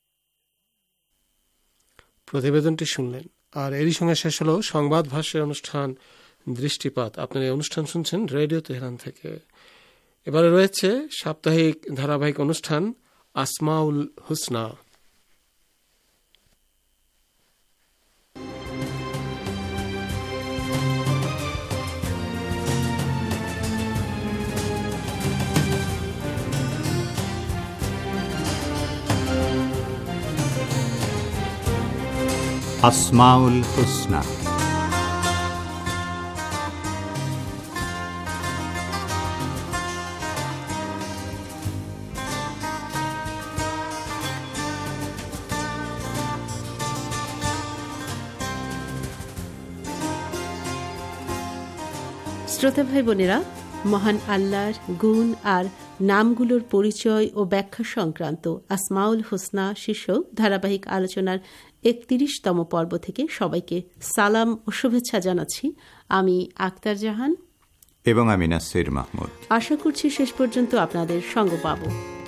প্রতিবেদনটি শুনলেন, আর এরই সঙ্গে শেষ হলো সংবাদ ভাষ্যের অনুষ্ঠান দৃষ্টিপাত। আপনার এই অনুষ্ঠান শুনছেন রেডিও তেহরান থেকে। এবারে রয়েছে সাপ্তাহিক ধারাবাহিক অনুষ্ঠান আসমাউল হুসনা। আসমাউল হুসনা। শ্রোতা ভাই বোনেরা, মহান আল্লাহর গুণ আর নামগুলোর পরিচয় ও ব্যাখ্যা সংক্রান্ত আসমাউল হোসনা শীর্ষক ধারাবাহিক আলোচনার একত্রিশতম পর্ব থেকে সবাইকে সালাম ও শুভেচ্ছা জানাচ্ছি। আমি আক্তার জাহান এবং আমি নাসির মাহমুদ। আশা করছি শেষ পর্যন্ত আপনাদের সঙ্গ পাব।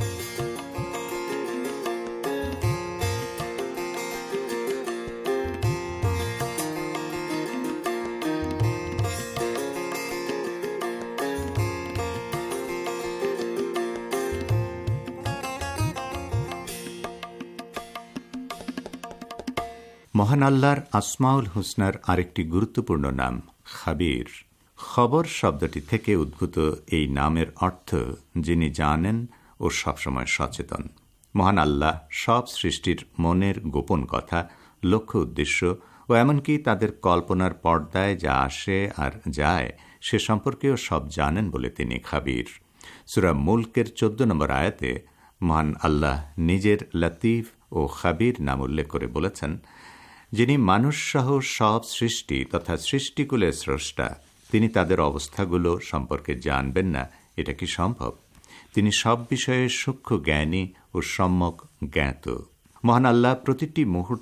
মহান আল্লাহর আসমাউল হুসনার আরেকটি গুরুত্বপূর্ণ নাম খাবির। খবর শব্দটি থেকে উদ্ভূত এই নামের অর্থ যিনি জানেন ও সবসময় সচেতন। মহান আল্লাহ সব সৃষ্টির মনের গোপন কথা, লক্ষ্য উদ্দেশ্য ও এমনকি তাদের কল্পনার পর্দায় যা আসে আর যায় সে সম্পর্কেও সব জানেন বলে তিনি খাবির। সূরা মুলকের চোদ্দ নম্বর আয়াতে মহান আল্লাহ নিজের লতিফ ও খাবির নাম উল্লেখ করে বলেছেন, যিনি মানুষসহ সব সৃষ্টি তথা সৃষ্টিকুলের স্রষ্টা, তিনি তাদের অবস্থাগুলো সম্পর্কে জানবেন না, এটা কি সম্ভব? তিনি সব বিষয়ে সূক্ষ্ম জ্ঞানী ও সম্যক জ্ঞাত। মহান আল্লাহ প্রতিটি মুহূর্তে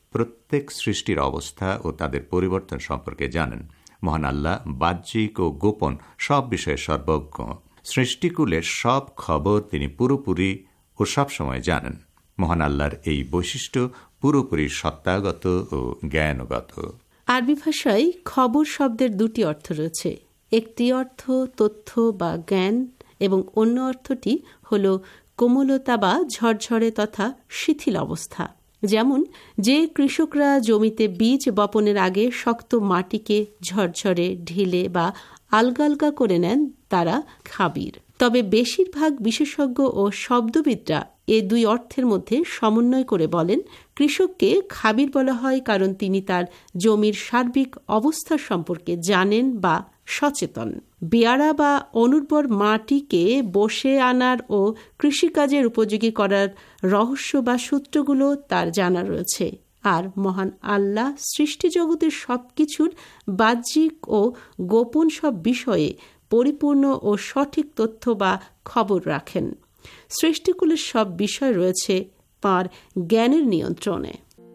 প্রত্যেক সৃষ্টির অবস্থা ও তাদের পরিবর্তন সম্পর্কে জানেন। মহান আল্লাহ বাহ্যিক ও গোপন সব বিষয়ে সর্বজ্ঞ। সৃষ্টিকুলের সব খবর তিনি পুরোপুরি ও সবসময় জানেন। মহান আল্লাহর এই বৈশিষ্ট্য পুরোপুরি সত্তাগত ও জ্ঞানগত। আরবি ভাষায় খবর শব্দের দুটি অর্থ রয়েছে। একটি অর্থ তথ্য বা জ্ঞান এবং অন্য অর্থটি হল কোমলতা বা ঝরঝরে তথা শিথিল অবস্থা। যেমন যে কৃষকরা জমিতে বীজ বপনের আগে শক্ত মাটিকে ঝরঝরে ঢিলে বা আলগা করে নেন তারা খাবির। তবে বেশিরভাগ বিশেষজ্ঞ ও শব্দবিদরা এ দুই অর্থের মধ্যে সমন্বয় করে বলেন কৃষককে খাবির বলা হয় কারণ তিনি তার জমির সার্বিক অবস্থা সম্পর্কে জানেন বা সচেতন। বেয়ারা বা অনুর্বর মাটিকে বসে আনার ও কৃষিকাজের উপযোগী করার রহস্য বা সূত্রগুলো তার জানা রয়েছে। আর মহান আল্লাহ সৃষ্টিজগতের সবকিছুর বাহ্যিক ও গোপন সব বিষয়ে পরিপূর্ণ ও সঠিক তথ্য বা খবর রাখেন। সৃষ্টিকুলের সব বিষয় রয়েছে তাঁর জ্ঞানের নিয়ন্ত্রণে।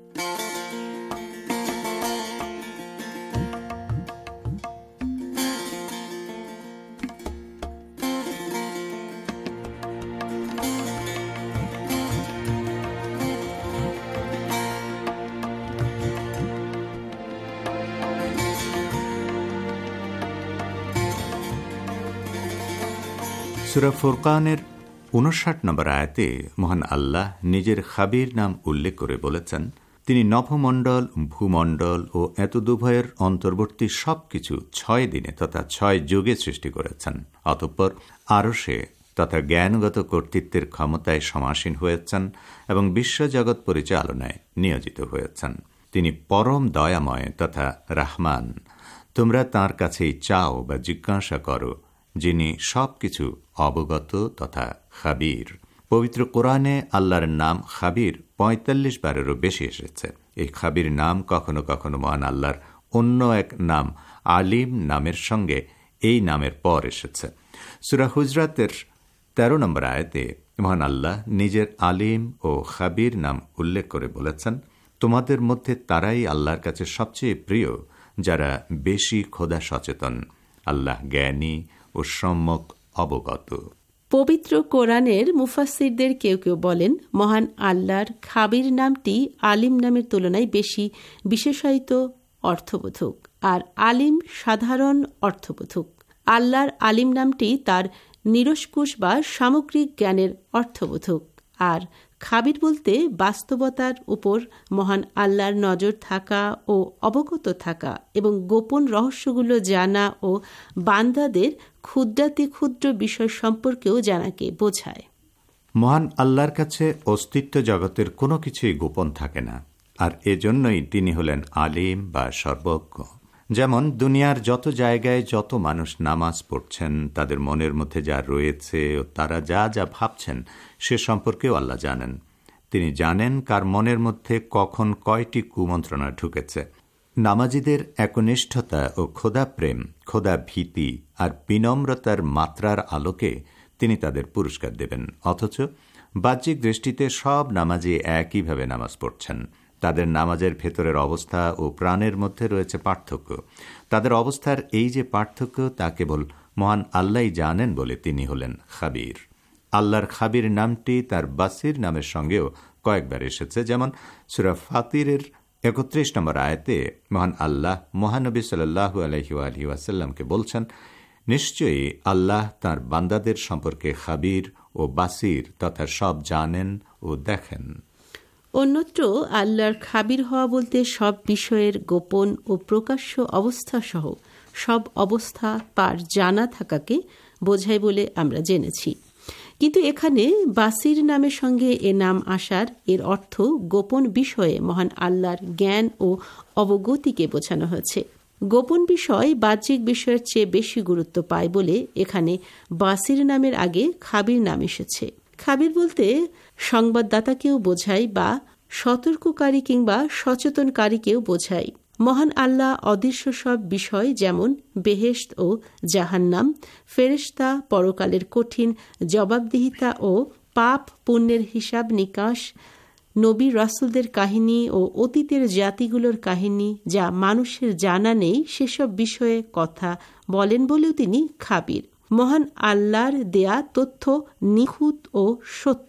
সূরা ফুরকানের উনষাট নম্বর আয়াতে মহান আল্লাহ নিজের খাবির নাম উল্লেখ করে বলেছেন, তিনি নভমণ্ডল, ভূমণ্ডল ও এতদুভয়ের অন্তর্বর্তী সবকিছু ছয় দিনে তথা ছয় যুগে সৃষ্টি করেছেন। অতঃপর আরশে তথা জ্ঞানগত কর্তৃত্বের ক্ষমতায় সমাসীন হয়েছেন এবং বিশ্বজগৎ পরিচালনায় নিয়োজিত হয়েছেন। তিনি পরম দয়াময় তথা রাহমান। তোমরা তাঁর কাছেই চাও বা জিজ্ঞাসা করো, যিনি সবকিছু অবগত তথা খাবির। পবিত্র কোরআনে আল্লাহর নাম খাবির পঁয়তাল্লিশ বারেরও বেশি এসেছে। এই খাবির নাম কখনো কখনো মহান আল্লাহর অন্য এক নাম আলিম নামের সঙ্গে এই নামের পর এসেছে। সূরা হুজরাতের তেরো নম্বর আয়াতে মহান আল্লাহ নিজের আলিম ও খাবির নাম উল্লেখ করে বলেছেন, তোমাদের মধ্যে তারাই আল্লাহর কাছে সবচেয়ে প্রিয় যারা বেশি খোদা সচেতন। আল্লাহ জ্ঞানী ও সম্যক অবগত। পবিত্র কোরআনের মুফাসসিরদের কেউ কেউ বলেন মহান আল্লাহর খাবির নামটি আলিম নামের তুলনায় বেশি বিশেষায়িত অর্থবোধক, আর আলিম সাধারণ অর্থবোধক। আল্লাহর আলিম নামটি তার নিরস্কুশ বা সামগ্রিক জ্ঞানের অর্থবোধক, আর খাবির বলতে বাস্তবতার উপর মহান আল্লাহর নজর থাকা ও অবগত থাকা এবং গোপন রহস্যগুলো জানা ও বান্দাদের ক্ষুদ্রাতি ক্ষুদ্র বিষয় সম্পর্কেও জানাকে বোঝায়। মহান আল্লাহর কাছে অস্তিত্ব জগতের কোনো কিছুই গোপন থাকে না, আর এজন্যই তিনি হলেন আলিম বা সর্বজ্ঞ। যেমন দুনিয়ার যত জায়গায় যত মানুষ নামাজ পড়ছেন তাদের মনের মধ্যে যা রয়েছে ও তারা যা যা ভাবছেন সে সম্পর্কেও আল্লাহ জানেন। তিনি জানেন কার মনের মধ্যে কখন কয়টি কুমন্ত্রণা ঢুকেছে। নামাজীদের একনিষ্ঠতা ও খোদা প্রেম, খোদা ভীতি আর বিনম্রতার মাত্রার আলোকে তিনি তাদের পুরস্কার দেবেন। অথচ বাহ্যিক দৃষ্টিতে সব নামাজি একইভাবে নামাজ পড়ছেন। তাদের নামাজের ভেতরের অবস্থা ও প্রাণের মধ্যে রয়েছে পার্থক্য। তাদের অবস্থার এই যে পার্থক্য তা কেবল মহান আল্লাহই জানেন বলে তিনি হলেন খাবির। আল্লাহর খাবির নামটি তার বাসির নামের সঙ্গেও কয়েকবার এসেছে। যেমন সূরা ফাতিরের একত্রিশ নম্বর আয়াতে মহান আল্লাহ মহানবী সাল্লাল্লাহু আলাইহি ওয়ালিহি ওয়াসাল্লামকে বলছেন, নিশ্চয়ই আল্লাহ তাঁর বান্দাদের সম্পর্কে খাবির ও বাসির তথা সব জানেন ও দেখেন। অন্যত্র আল্লাহর খাবির হওয়া বলতে সব বিষয়ের গোপন ও প্রকাশ্য অবস্থা সহ সব অবস্থা তার জানা থাকাকে বোঝায় বলে আমরা জেনেছি। কিন্তু এখানে বাসির নামের সঙ্গে এ নাম আসার এর অর্থ গোপন বিষয়ে মহান আল্লাহর জ্ঞান ও অবগতিকে বোঝানো হয়েছে। গোপন বিষয় বাহ্যিক বিষয়ের চেয়ে বেশি গুরুত্ব পায় বলে এখানে বাসির নামের আগে খাবির নাম এসেছে। খাবির বলতে সংবাদদাতাকেও বোঝায় বা সতর্ককারী কিংবা সচেতনকারীকেও বোঝায়। মহান আল্লাহ অদৃশ্য সব বিষয় যেমন বেহেশত ও জাহান্নাম, ফেরেশতা, পরকালের কঠিন জবাবদিহিতা ও পাপ পুণ্যের হিসাব নিকাশ, নবী রাসূলদের কাহিনী ও অতীতের জাতিগুলোর কাহিনী যা মানুষের জানা নেই সেসব বিষয়ে কথা বলেন বলেও তিনি খাবির। মহান আল্লাহর দেয়া তথ্য নিখুঁত ও সত্য।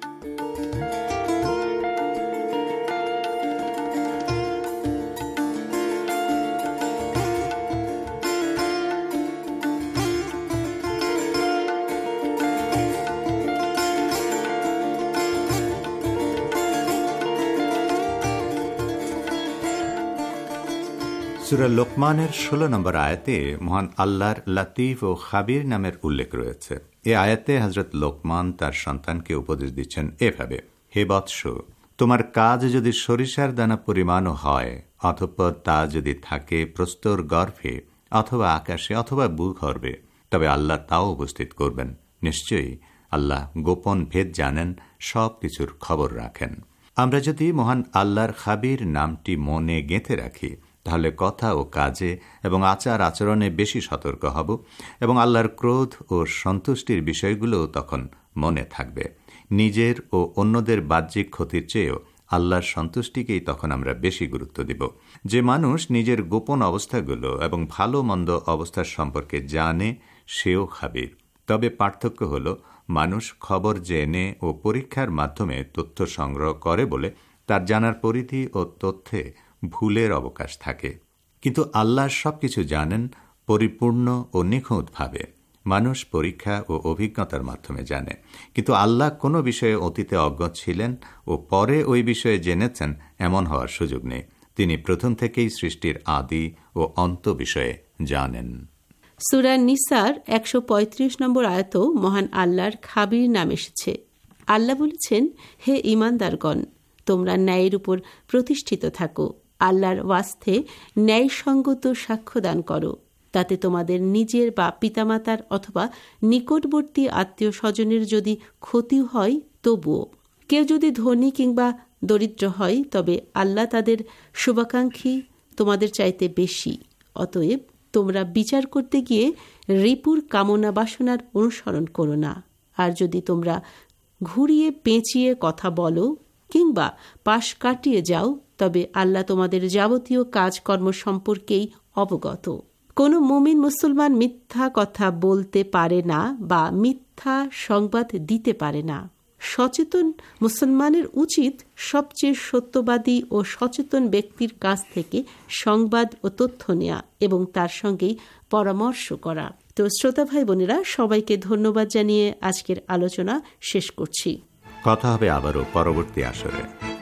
সূরা লোকমানের ষোলো নম্বর আয়াতে মহান আল্লাহর লাতিফ ও খাবির নামের উল্লেখ রয়েছে। এ আয়াতে হযরত লোকমান তার সন্তানকে উপদেশ দিচ্ছেন এভাবে, হে বৎস, তোমার কাজ যদি সরিষার দানা পরিমাণও হয়, অতঃপর তা যদি থাকে প্রস্তর গর্ভে অথবা আকাশে অথবা ভূগর্ভে, তবে আল্লাহ তাও উপস্থিত করবেন। নিশ্চয়ই আল্লাহ গোপন ভেদ জানেন, সব কিছুর খবর রাখেন। আমরা যদি মহান আল্লাহর খাবির নামটি মনে গেঁথে রাখি, তাহলে কথা ও কাজে এবং আচার আচরণে বেশি সতর্ক হব এবং আল্লাহর ক্রোধ ও সন্তুষ্টির বিষয়গুলো তখন মনে থাকবে। নিজের ও অন্যদের বাহ্যিক ক্ষতির চেয়েও আল্লাহর সন্তুষ্টিকেই তখন আমরা বেশি গুরুত্ব দিব। যে মানুষ নিজের গোপন অবস্থাগুলো এবং ভালো মন্দ অবস্থার সম্পর্কে জানে, সেও খাবির। তবে পার্থক্য হল, মানুষ খবর জেনে ও পরীক্ষার মাধ্যমে তথ্য সংগ্রহ করে বলে তার জানার পরিধি ও তথ্যে ভুলের অবকাশ থাকে, কিন্তু আল্লাহ সবকিছু জানেন পরিপূর্ণ ও নিখুঁতভাবে। মানুষ পরীক্ষা ও অভিজ্ঞতার মাধ্যমে জানে, কিন্তু আল্লাহ কোনো বিষয়ে অতীতে অজ্ঞ ছিলেন ও পরে ওই বিষয়ে জেনেছেন এমন হওয়ার সুযোগ নেই। তিনি প্রথম থেকেই সৃষ্টির আদি ও অন্ত বিষয়ে জানেন। সূরা নিসার একশো পঁয়ত্রিশ নম্বর আয়াতেও মহান আল্লাহর খাবির নাম এসেছে। আল্লাহ বলেছেন, হে ঈমানদারগণ, তোমরা ন্যায়ের উপর প্রতিষ্ঠিত থাকো, আল্লাহর ওয়াস্তে ন্যায়সঙ্গত সাক্ষ্য দান করো, তাতে তোমাদের নিজের বা পিতামাতার অথবা নিকটবর্তী আত্মীয় স্বজনের যদি ক্ষতি হয় তবুও। কেউ যদি ধনী কিংবা দরিদ্র হয়, তবে আল্লাহ তাদের শুভাকাঙ্ক্ষী তোমাদের চাইতে বেশি। অতএব তোমরা বিচার করতে গিয়ে রিপুর কামনা বাসনার অনুসরণ করো না। আর যদি তোমরা ঘুরিয়ে পেঁচিয়ে কথা বলো কিংবা পাশ কাটিয়ে যাও, তবে আল্লাহ তোমাদের যাবতীয় কাজকর্ম সম্পর্কেই অবগত। কোনো মুমিন মুসলমান মিথ্যা কথা বলতে পারে না বা মিথ্যা সংবাদ দিতে পারে না। সচেতন মুসলমানের উচিত সবচেয়ে সত্যবাদী ও সচেতন ব্যক্তির কাছ থেকে সংবাদ ও তথ্য নেওয়া এবং তার সঙ্গেই পরামর্শ করা। তো শ্রোতা ভাই বোনেরা, সবাইকে ধন্যবাদ জানিয়ে আজকের আলোচনা শেষ করছি। কথা হবে আবারও পরবর্তী আসরে।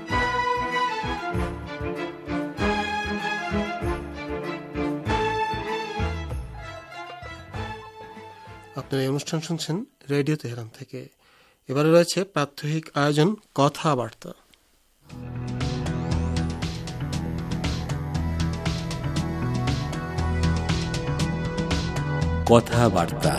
আপনারা এই অনুষ্ঠান শুনছেন রেডিও তেহরান থেকে। এবারে রয়েছে প্রাত্যহিক আয়োজন কথাবার্তা। কথাবার্তা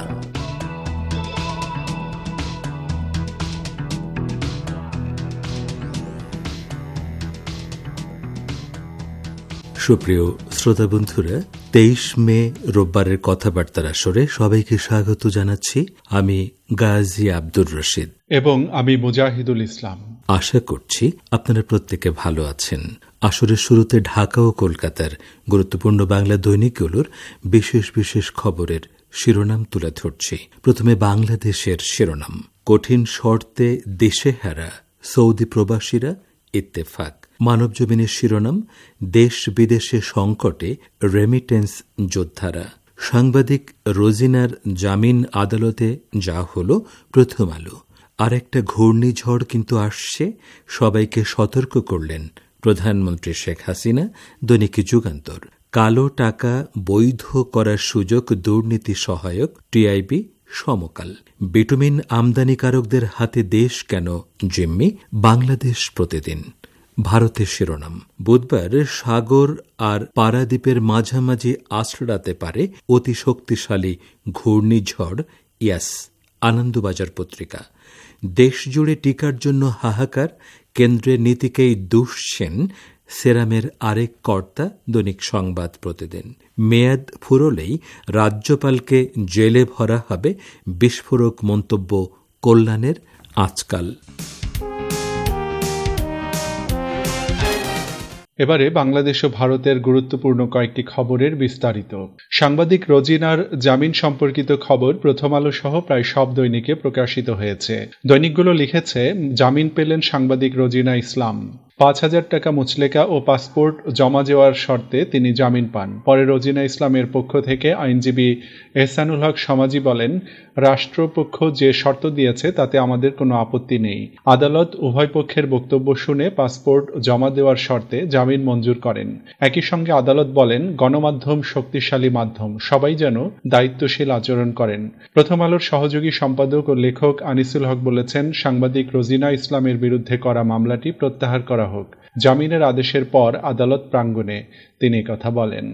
সুপ্রিয় শ্রোতা বন্ধুরা, তেইশ মে রোববারের কথাবার্তার আসরে সবাইকে স্বাগত জানাচ্ছি। আমি গাজী আব্দুর রশিদ এবং আমি মুজাহিদুল ইসলাম। আশা করছি আপনারা প্রত্যেকে ভালো আছেন। আসরের শুরুতে ঢাকা ও কলকাতার গুরুত্বপূর্ণ বাংলা দৈনিকগুলোর বিশেষ বিশেষ খবরের শিরোনাম তুলে ধরছি। প্রথমে বাংলাদেশের শিরোনাম। কঠিন শর্তে দেশে হারা সৌদি প্রবাসীরা, ইত্তেফাক। মানবজমিনের শিরোনাম, দেশ বিদেশে সংকটে রেমিটেন্স যোদ্ধারা। সাংবাদিক রোজিনার জামিন আদালতে যা হলো প্রথম আলো। আর একটা ঘূর্ণিঝড় কিন্তু আসছে, সবাইকে সতর্ক করলেন প্রধানমন্ত্রী শেখ হাসিনা, দৈনিক যুগান্তর। কালো টাকা বৈধ করার সুযোগ দুর্নীতি সহায়ক, টিআইবি সমকাল। বিটুমিন আমদানিকারকদের হাতে দেশ কেন জিম্মি, বাংলাদেশ প্রতিদিন। ভারতের শিরোনাম, বুধবার সাগর আর পারাদ্বীপের মাঝামাঝি আছড়াতে পারে অতি শক্তিশালী ঘূর্ণিঝড় ইয়াস, আনন্দবাজার পত্রিকা। দেশজুড়ে টিকার জন্য হাহাকার, কেন্দ্রের নীতিকেই দুষছেন সেরামের আরেক কর্তা, দৈনিক সংবাদ প্রতিদিন। মেয়াদ ফুরলেই রাজ্যপালকে জেলে ভরা হবে, বিস্ফোরক মন্তব্য কল্যাণের আজকাল। এবারে বাংলাদেশ ও ভারতের গুরুত্বপূর্ণ কয়েকটি খবরের বিস্তারিত। সাংবাদিক রোজিনার জামিন সম্পর্কিত খবর প্রথম আলো সহ প্রায় সব দৈনিকে প্রকাশিত হয়েছে। দৈনিকগুলো লিখেছে, জামিন পেলেন সাংবাদিক রোজিনা ইসলাম। পাঁচ হাজার টাকা মুচলেকা ও পাসপোর্ট জমা দেওয়ার শর্তে তিনি জামিন পান। পরে রোজিনা ইসলামের পক্ষ থেকে আইনজীবী এহসানুল হক সমাজি বলেন, রাষ্ট্রপক্ষ যে শর্ত দিয়েছে তাতে আমাদের কোনো আপত্তি নেই। আদালত উভয় পক্ষের বক্তব্য শুনে পাসপোর্ট জমা দেওয়ার শর্তে জামিন মঞ্জুর করেন। একই সঙ্গে আদালত বলেন, গণমাধ্যম শক্তিশালী মাধ্যম, সবাই যেন দায়িত্বশীল আচরণ করেন। প্রথম আলোর সহযোগী সম্পাদক ও লেখক আনিসুল হক বলেছেন, সাংবাদিক রোজিনা ইসলামের বিরুদ্ধে করা মামলাটি প্রত্যাহার করা হোক। জামিনের আদেশের পর আদালত প্রাঙ্গণে তিনি কথা বলেন।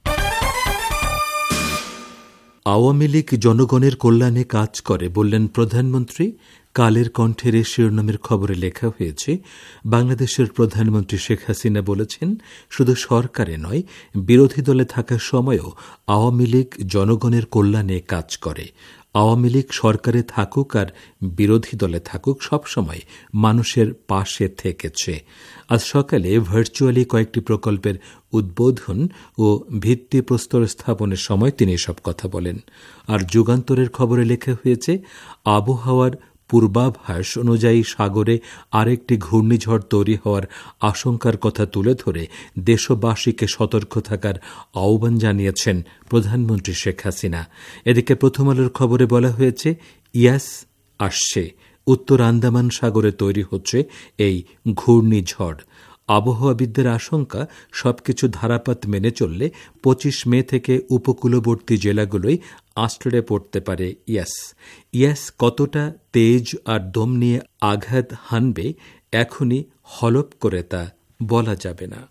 আওয়ামী লীগ জনগণের কল্যাণে কাজ করে বললেন প্রধানমন্ত্রী। কালের কণ্ঠের এ শিরোনামের খবরে লেখা হয়েছে, বাংলাদেশের প্রধানমন্ত্রী শেখ হাসিনা বলেছেন, শুধু সরকারে নয়, বিরোধী দলে থাকার সময়ও আওয়ামী লীগ জনগণের কল্যাণে কাজ করে। আওয়ামী লীগ সরকারে থাকুক আর বিরোধী দলে থাকুক, সবসময় মানুষের পাশে থেকেছে। আজ সকালে ভার্চুয়ালি কয়েকটি প্রকল্পের উদ্বোধন ও ভিত্তিপ্রস্তর স্থাপনের সময় তিনি এসব কথা বলেন। আর যুগান্তরের খবরে লেখা হয়েছে, আবহাওয়ার পূর্বাভাস অনুযায়ী সাগরে আরেকটি ঘূর্ণিঝড় তৈরি হওয়ার আশঙ্কার কথা তুলে ধরে দেশবাসীকে সতর্ক থাকার আহ্বান জানিয়েছেন প্রধানমন্ত্রী শেখ হাসিনা। এদিকে প্রথম আলোর খবরে বলা হয়েছে, ইয়াস আসছে, উত্তর আন্দামান সাগরে তৈরি হচ্ছে এই ঘূর্ণিঝড়। আবহাওয়াবিদদের আশঙ্কা, সবকিছু ধারাপাত মেনে চললে পঁচিশ মে থেকে উপকূলবর্তী জেলাগুলোই আশ্রয়ে পড়তে পারে ইয়াস। ইয়াস কতটা তেজ আর দম নিয়ে আঘাত হানবে এখনই হলপ করে তা বলা যাবে না।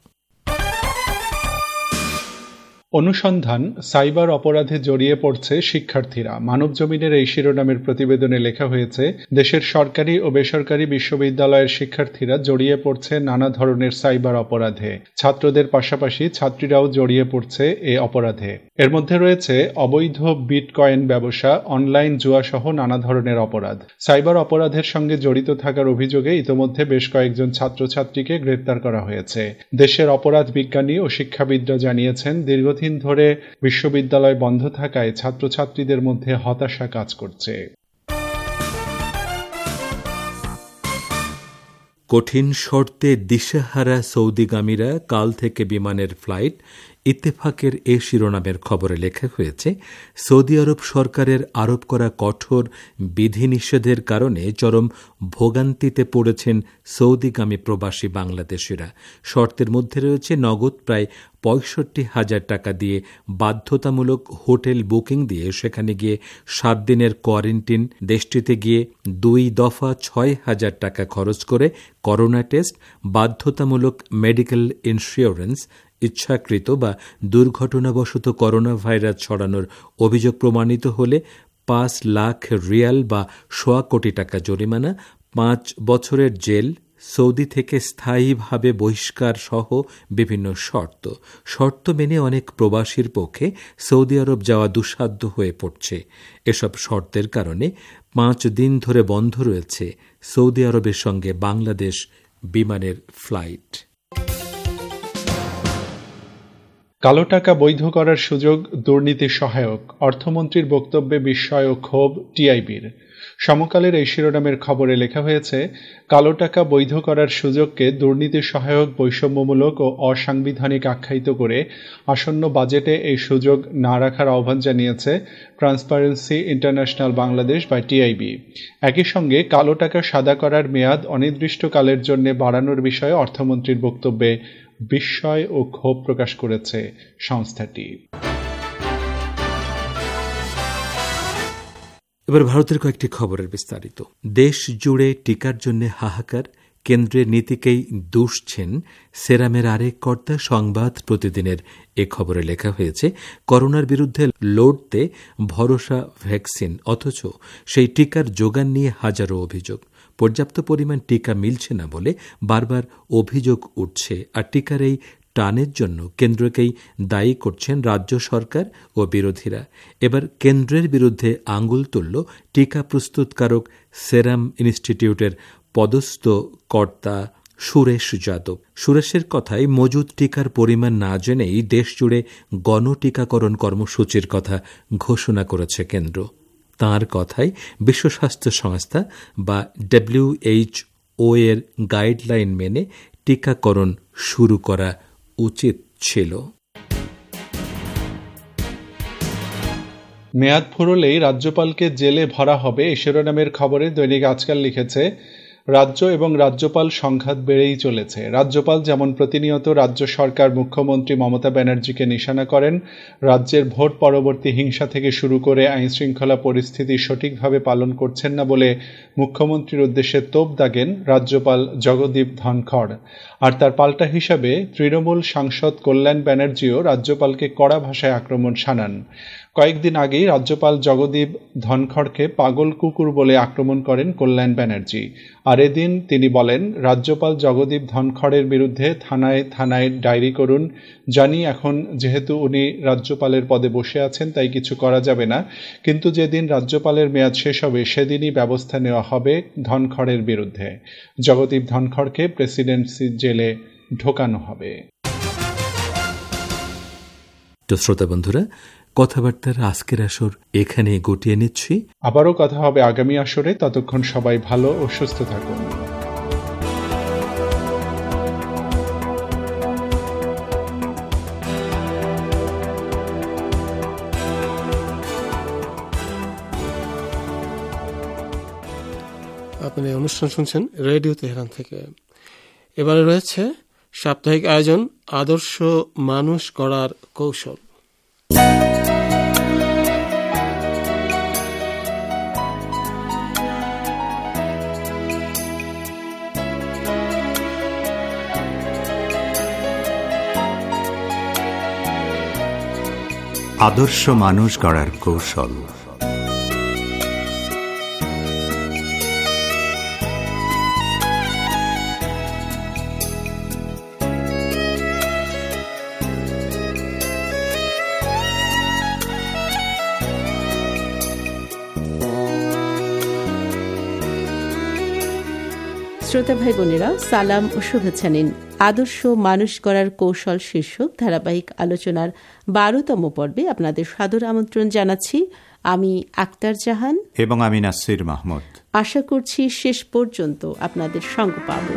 অনুসন্ধান, সাইবার অপরাধে জড়িয়ে পড়ছে শিক্ষার্থীরা। মানবজমিনের এই শিরোনামের প্রতিবেদনে লেখা হয়েছে, দেশের সরকারি ও বেসরকারি বিশ্ববিদ্যালয়ের শিক্ষার্থীরা জড়িয়ে পড়ছে নানা ধরনের সাইবার অপরাধে। ছাত্রদের পাশাপাশি ছাত্রীরাও জড়িয়ে পড়ছে এ অপরাধে। এর মধ্যে রয়েছে অবৈধ বিটকয়েন ব্যবসা, অনলাইন জুয়া সহ নানা ধরনের অপরাধ। সাইবার অপরাধের সঙ্গে জড়িত থাকার অভিযোগে ইতোমধ্যে বেশ কয়েকজন ছাত্রছাত্রীকে গ্রেপ্তার করা হয়েছে। দেশের অপরাধ বিজ্ঞানী ও শিক্ষাবিদরা জানিয়েছেন, দীর্ঘদিন ধরে বিশ্ববিদ্যালয় বন্ধ থাকায় ছাত্রছাত্রীদের মধ্যে হতাশা কাজ করছে। কঠিন শর্তে দিশেহারা সৌদিগামীরা, কাল থেকে বিমানের ফ্লাইট। ইত্তেফাকের এ শিরোনামের খবরে লেখা হয়েছে, সৌদি আরব সরকারের আরোপ করা কঠোর বিধিনিষেধের কারণে চরম ভোগান্তিতে পড়েছেন সৌদিগামী প্রবাসী বাংলাদেশিরা। শর্তের মধ্যে রয়েছে নগদ প্রায় পঁয়ষট্টি হাজার টাকা দিয়ে বাধ্যতামূলক হোটেল বুকিং দিয়ে সেখানে গিয়ে সাত দিনের কোয়ারেন্টিন, দেশটিতে গিয়ে দুই দফা ছয় হাজার টাকা খরচ করে করোনা টেস্ট, বাধ্যতামূলক মেডিকেল ইন্স্যুরেন্স, ইচ্ছাকৃত বা দুর্ঘটনাবশত করোনা ভাইরাস ছড়ানোর অভিযোগ প্রমাণিত হলে পাঁচ লাখ রিয়াল বা সোয়া কোটি টাকা জরিমানা, পাঁচ বছরের জেল, সৌদি থেকে স্থায়ীভাবে বহিষ্কার সহ বিভিন্ন শর্ত। শর্ত মেনে অনেক প্রবাসীর পক্ষে সৌদি আরব যাওয়া দুঃসাধ্য হয়ে পড়ছে। এসব শর্তের কারণে পাঁচ দিন ধরে বন্ধ রয়েছে সৌদি আরবের সঙ্গে বাংলাদেশ বিমানের ফ্লাইট। কালো টাকা বৈধ করার সুযোগ দুর্নীতি সহায়ক, অর্থমন্ত্রীর বক্তব্যে বিস্ময় ও ক্ষোভ টিআইবির। সমকালের এই শিরোনামের খবরে লেখা হয়েছে, কালো টাকা বৈধ করার সুযোগকে দুর্নীতি সহায়ক, বৈষম্যমূলক ও অসাংবিধানিক আখ্যায়িত করে আসন্ন বাজেটে এই সুযোগ না রাখার আহ্বান জানিয়েছে ট্রান্সপারেন্সি ইন্টারন্যাশনাল বাংলাদেশ বা টিআইবি। একই সঙ্গে কালো টাকা সাদা করার মেয়াদ অনির্দিষ্টকালের জন্য বাড়ানোর বিষয়ে অর্থমন্ত্রীর বক্তব্যে বিস্ময় ও ক্ষোভ প্রকাশ করেছে সংস্থাটি। এবার ভারতের কয়েকটি খবরের বিস্তারিত। দেশ জুড়ে টিকার জন্য হাহাকার, কেন্দ্রের নীতিকেই দুষছেন সেরামের আরেক কর্তা। সংবাদ প্রতিদিনের এ খবরে লেখা হয়েছে, করোনার বিরুদ্ধে লড়তে ভরসা ভ্যাকসিন, অথচ সেই টিকার যোগান নিয়ে হাজারো অভিযোগ। পর্যাপ্ত পরিমাণ টিকা মিলছে না বলে বারবার অভিযোগ উঠছে। আর টিকার এই টানের জন্য কেন্দ্রকেই দায়ী করছেন রাজ্য সরকার ও বিরোধীরা। এবার কেন্দ্রের বিরুদ্ধে আঙুল তুলল টিকা প্রস্তুতকারক সেরাম ইনস্টিটিউটের পদস্থ কর্তা সুরেশ যাদব। সুরেশের কথায় মজুদ টিকার পরিমাণ না জেনেই দেশজুড়ে গণটিকাকরণ কর্মসূচির কথা ঘোষণা করেছে কেন্দ্র। তাঁর কথায় বিশ্ব স্বাস্থ্য সংস্থা বা ডব্লিউএইচও এর গাইডলাইন মেনে টিকাকরণ শুরু করা উচিত ছিল। মেয়াদ ফুরলেই রাজ্যপালকে জেলে ভরা হবে এই শিরোনামের খবরে দৈনিক আজকাল লিখেছে, রাজ্য এবং রাজ্যপাল সংঘাত বেড়েই চলেছে। রাজ্যপাল যেমন প্রতিনিয়ত রাজ্য সরকার মুখ্যমন্ত্রী মমতা ব্যানার্জিকে নিশানা করেন, রাজ্যের ভোট পরবর্তী হিংসা থেকে শুরু করে আইনশৃঙ্খলা পরিস্থিতি সঠিকভাবে পালন করছেন না বলে মুখ্যমন্ত্রীর উদ্দেশ্যে তোপ দাগেন রাজ্যপাল জগদীপ ধনখড়। আর তার পাল্টা হিসাবে তৃণমূল সাংসদ কল্যাণ ব্যানার্জিও রাজ্যপালকে কড়া ভাষায় আক্রমণ শানান। কয়েকদিন আগেই রাজ্যপাল জগদীপ ধনখড়কে পাগল কুকুর বলে আক্রমণ করেন কল্যাণ ব্যানার্জি। আর এদিন তিনি বলেন, রাজ্যপাল জগদীপ ধনখড়ের বিরুদ্ধে থানায় থানায় ডায়েরি করুন। জানি এখন যেহেতু উনি রাজ্যপালের পদে বসে আছেন তাই কিছু করা যাবে না, কিন্তু যেদিন রাজ্যপালের মেয়াদ শেষ হবে সেদিনই ব্যবস্থা নেওয়া হবে ধনখড়ের বিরুদ্ধে। জগদীপ ধনখড়কে প্রেসিডেন্সি জেলে ঢোকানো হবে। তো শ্রোতা বন্ধুরা, কথাবার্তার আজকের আসর এখানে গুটিয়ে নিচ্ছি। আবারও কথা হবে আগামী আসরে। ততক্ষণ সবাই ভালো ও সুস্থ থাকুন। আপনি অনুষ্ঠান শুনছেন রেডিও তেহরান থেকে। এবারে রয়েছে সাপ্তাহিক আয়োজন আদর্শ মানুষ গড়ার কৌশল। আদর্শ মানুষ গড়ার কৌশল। শ্রোতা ভাই বোনেরা, সালাম ও শুভেচ্ছা নিন। আদর্শ মানুষ গড়ার কৌশল শীর্ষক ধারাবাহিক আলোচনার বারোতম পর্বে আপনাদের সাদর আমন্ত্রণ জানাচ্ছি। আমি আক্তার জাহান এবং আমি নাসির মাহমুদ। আশা করছি শেষ পর্যন্ত আপনাদের সঙ্গ পাব।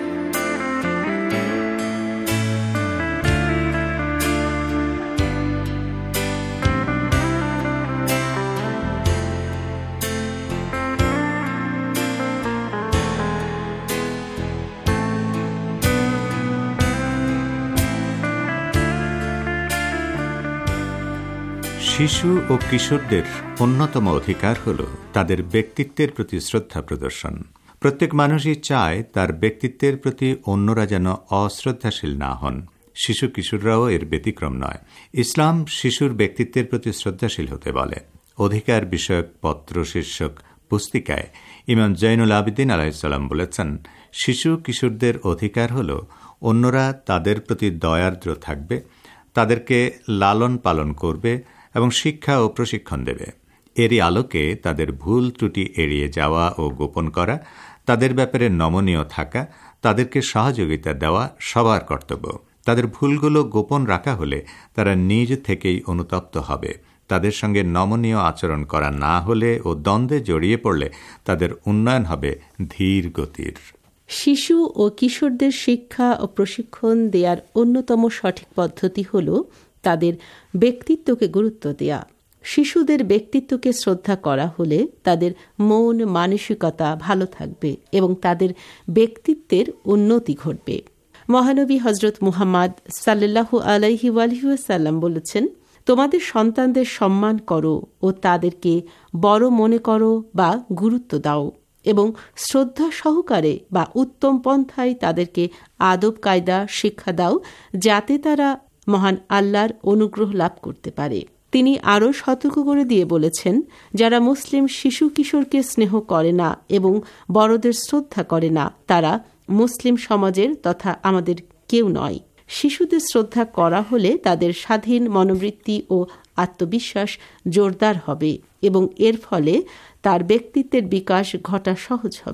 শিশু ও কিশোরদের অন্যতম অধিকার হল তাদের ব্যক্তিত্বের প্রতি শ্রদ্ধা প্রদর্শন। প্রত্যেক মানুষই চায় তার ব্যক্তিত্বের প্রতি অন্যরা যেন অশ্রদ্ধাশীল না হন। শিশু কিশোররাও এর ব্যতিক্রম নয়। ইসলাম শিশুর ব্যক্তিত্বের প্রতি শ্রদ্ধাশীল হতে বলে। অধিকার বিষয়ক পত্র শীর্ষক পুস্তিকায় ইমাম জৈনুল আবিদিন আলাইহিসসালাম বলেছেন, শিশু কিশোরদের অধিকার হল অন্যরা তাদের প্রতি দয়ার্দ্র থাকবে, তাদেরকে লালন পালন করবে এবং শিক্ষা ও প্রশিক্ষণ দেবে। এরই আলোকে তাদের ভুল ত্রুটি এড়িয়ে যাওয়া ও গোপন করা, তাদের ব্যাপারে নমনীয় থাকা, তাদেরকে সহযোগিতা দেওয়া সবার কর্তব্য। তাদের ভুলগুলো গোপন রাখা হলে তারা নিজ থেকেই অনুতপ্ত হবে। তাদের সঙ্গে নমনীয় আচরণ করা না হলে ও দ্বন্দ্বে জড়িয়ে পড়লে তাদের উন্নয়ন হবে ধীর গতির। শিশু ও কিশোরদের শিক্ষা ও প্রশিক্ষণ দেওয়ার অন্যতম সঠিক পদ্ধতি হল তাদের ব্যক্তিত্বকে গুরুত্ব দেয়া। শিশুদের ব্যক্তিত্বকে শ্রদ্ধা করা হলে তাদের মন মানসিকতা ভালো থাকবে এবং তাদের ব্যক্তিত্বের উন্নতি ঘটবে। মহানবী হজরত মুহাম্মদ সাল্লাল্লাহু আলাইহি ওয়াসাল্লাম বলেছেন, তোমাদের সন্তানদের সম্মান করো ও তাদেরকে বড় মনে করো বা গুরুত্ব দাও এবং শ্রদ্ধা সহকারে বা উত্তম পন্থায় তাদেরকে আদব কায়দা শিক্ষা দাও, যাতে তারা মহান আল্লাহর অনুগ্রহ লাভ করতে পারে। তিনি আরও সতর্ক করে দিয়ে বলেছেন, যারা মুসলিম শিশু কিশোরকে স্নেহ করে না এবং বড়দের শ্রদ্ধা করে না, তারা মুসলিম সমাজের তথা আমাদের কেউ নয়। শিশুদের শ্রদ্ধা করা হলে তাদের স্বাধীন মনোবৃত্তি ও আত্মবিশ্বাস জোরদার হবে এবং এর ফলে তার ব্যক্তিত্বের বিকাশ ঘটা সহজ হবে।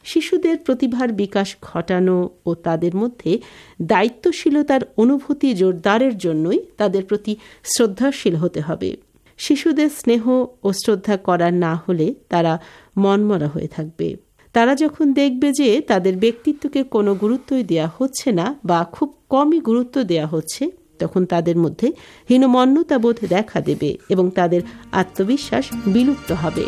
শিশুদের প্রতিভার বিকাশ ঘটানো ও তাদের মধ্যে দায়িত্বশীলতার অনুভূতি জোরদারের জন্যই তাদের প্রতি শ্রদ্ধাশীল হতে হবে। শিশুদের স্নেহ ও শ্রদ্ধা করা না হলে তারা মনমরা হয়ে থাকবে। তারা যখন দেখবে যে তাদের ব্যক্তিত্বকে কোনো গুরুত্বই দেয়া হচ্ছে না বা খুব কমই গুরুত্ব দেয়া হচ্ছে, তখন তাদের মধ্যে হীনমন্যতাবোধ দেখা দেবে এবং তাদের আত্মবিশ্বাস বিলুপ্ত হবে।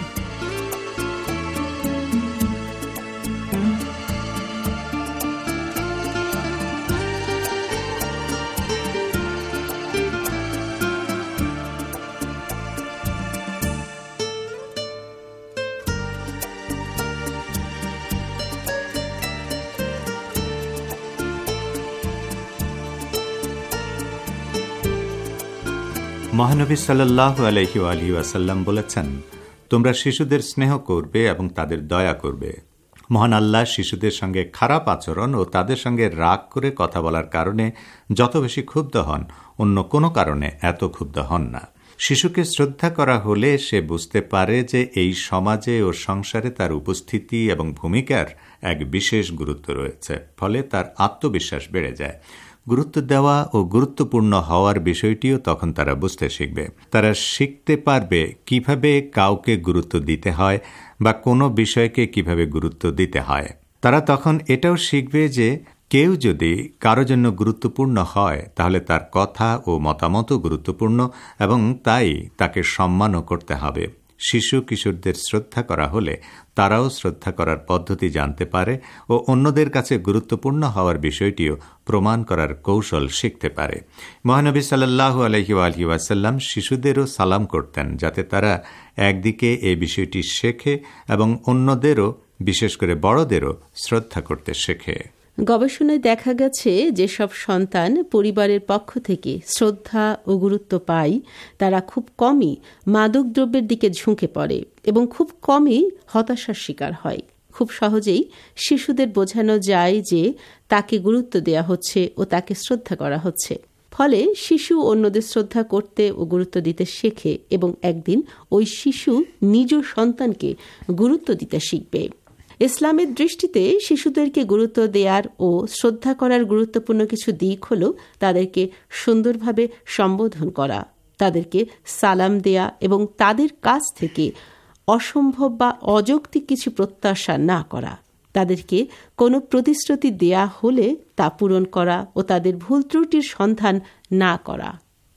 মহানবী সাল্লাল্লাহু আলাইহি ওয়া আলিহি ওয়াসাল্লাম বলেছেন, তোমরা শিশুদের স্নেহ করবে এবং তাদের দয়া করবে। মহান আল্লাহ শিশুদের সঙ্গে খারাপ আচরণ ও তাদের সঙ্গে রাগ করে কথা বলার কারণে যত বেশি ক্ষুব্ধ হন, অন্য কোনো কারণে এত ক্ষুব্ধ হন না। শিশুকে শ্রদ্ধা করা হলে সে বুঝতে পারে যে এই সমাজে ও সংসারে তার উপস্থিতি এবং ভূমিকার এক বিশেষ গুরুত্ব রয়েছে, ফলে তার আত্মবিশ্বাস বেড়ে যায়। গুরুত্ব দেওয়া ও গুরুত্বপূর্ণ হওয়ার বিষয়টিও তখন তারা বুঝতে শিখবে। তারা শিখতে পারবে কিভাবে কাউকে গুরুত্ব দিতে হয় বা কোনো বিষয়কে কিভাবে গুরুত্ব দিতে হয়। তারা তখন এটাও শিখবে যে কেউ যদি কারো জন্য গুরুত্বপূর্ণ হয় তাহলে তার কথা ও মতামতও গুরুত্বপূর্ণ এবং তাই তাকে সম্মানও করতে হবে। শিশু কিশোরদের শ্রদ্ধা করা হলে তারাও শ্রদ্ধা করার পদ্ধতি জানতে পারে ও অন্যদের কাছে গুরুত্বপূর্ণ হওয়ার বিষয়টিও প্রমাণ করার কৌশল শিখতে পারে। মহানবী সাল্লাল্লাহু আলাইহি ওয়া আলিহি ওয়াসাল্লাম শিশুদেরও সালাম করতেন, যাতে তারা একদিকে এই বিষয়টি শেখে এবং অন্যদেরও, বিশেষ করে বড়দেরও শ্রদ্ধা করতে শেখে। গবেষণায় দেখা গেছে যেসব সন্তান পরিবারের পক্ষ থেকে শ্রদ্ধা ও গুরুত্ব পায় তারা খুব কমই মাদক দ্রব্যের দিকে ঝুঁকে পড়ে এবং খুব কমই হতাশার শিকার হয়। খুব সহজেই শিশুদের বোঝানো যায় যে তাকে গুরুত্ব দেওয়া হচ্ছে ও তাকে শ্রদ্ধা করা হচ্ছে। ফলে শিশু অন্যদের শ্রদ্ধা করতে ও গুরুত্ব দিতে শেখে এবং একদিন ওই শিশু নিজ সন্তানকে গুরুত্ব দিতে শিখবে। ইসলামের দৃষ্টিতে শিশুদেরকে গুরুত্ব দেওয়ার ও শ্রদ্ধা করার গুরুত্বপূর্ণ কিছু দিক হল তাদেরকে সুন্দরভাবে সম্বোধন করা, তাদেরকে সালাম দেয়া এবং তাদের কাছ থেকে অসম্ভব বা অযৌক্তিক কিছু প্রত্যাশা না করা, তাদেরকে কোনো প্রতিশ্রুতি দেয়া হলে তা পূরণ করা ও তাদের ভুল ত্রুটির সন্ধান না করা।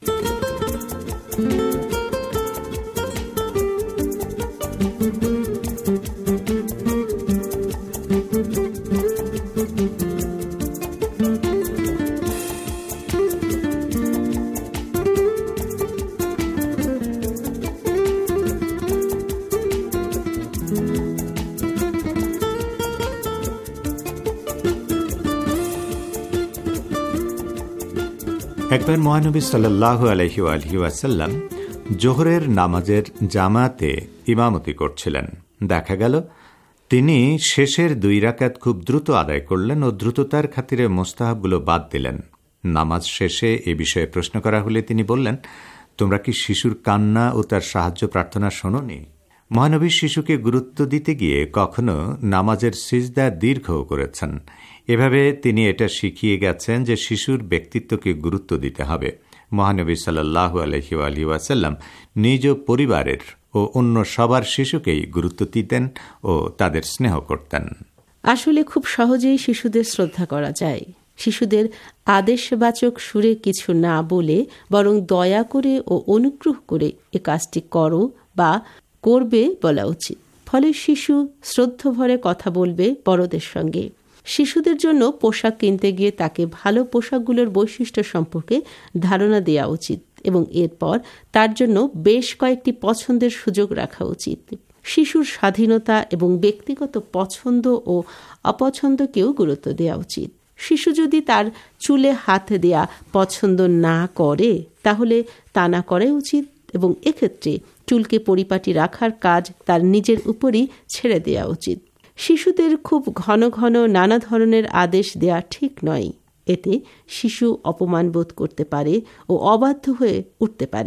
একবার মহানবী সাল্লাল্লাহু আলাইহি ওয়া আলিহি ওয়াসাল্লাম জোহরের নামাজের জামাতে ইমামতি করছিলেন। দেখা গেল তিনি শেষের দুই রাকাত খুব দ্রুত আদায় করলেন ও দ্রুততার খাতিরে মোস্তাহাবগুলো বাদ দিলেন। নামাজ শেষে এ বিষয়ে প্রশ্ন করা হলে তিনি বললেন, তোমরা কি শিশুর কান্না ও তার সাহায্য প্রার্থনা শোনোনি? মহানবী শিশুকে গুরুত্ব দিতে গিয়ে কখনো নামাজের সিজদা দীর্ঘ করেছেন। এভাবে তিনি এটা শিখিয়ে গেছেন যে শিশুর ব্যক্তিত্বকে গুরুত্ব দিতে হবে। মহানবী সাল্লাল্লাহু আলাইহি ওয়া আলিহি ওয়াসাল্লাম নিজ পরিবারের ও অন্য সবার শিশুকেই গুরুত্ব দিতেন ও তাদের স্নেহ করতেন। আসলে খুব সহজেই শিশুদের শ্রদ্ধা করা যায়। শিশুদের আদেশবাচক সুরে কিছু না বলে বরং দয়া করে ও অনুগ্রহ করে এ কাজটি করো বা করবে বলা উচিত। ফলে শিশু শ্রদ্ধাভরে কথা বলবে বড়দের সঙ্গে। শিশুদের জন্য পোশাক কিনতে গিয়ে তাকে ভালো পোশাকগুলোর বৈশিষ্ট্য সম্পর্কে ধারণা দেওয়া উচিত এবং এরপর তার জন্য বেশ কয়েকটি পছন্দের সুযোগ রাখা উচিত। শিশুর স্বাধীনতা এবং ব্যক্তিগত পছন্দ ও অপছন্দকেও গুরুত্ব দেওয়া উচিত। শিশু যদি তার চুলে হাত দেয়া পছন্দ না করে তাহলে তা না করাই উচিত এবং এক্ষেত্রে চুলকে পরিপাটি রাখার কাজ তার নিজের উপরই ছেড়ে দেওয়া উচিত। শিশুদের খুব ঘন ঘন নানা ধরনের আদেশ দেয়া ঠিক নয়। এতে শিশু অপমান বোধ করতে পারে ও অবাধ্য হয়ে উঠতে পারে।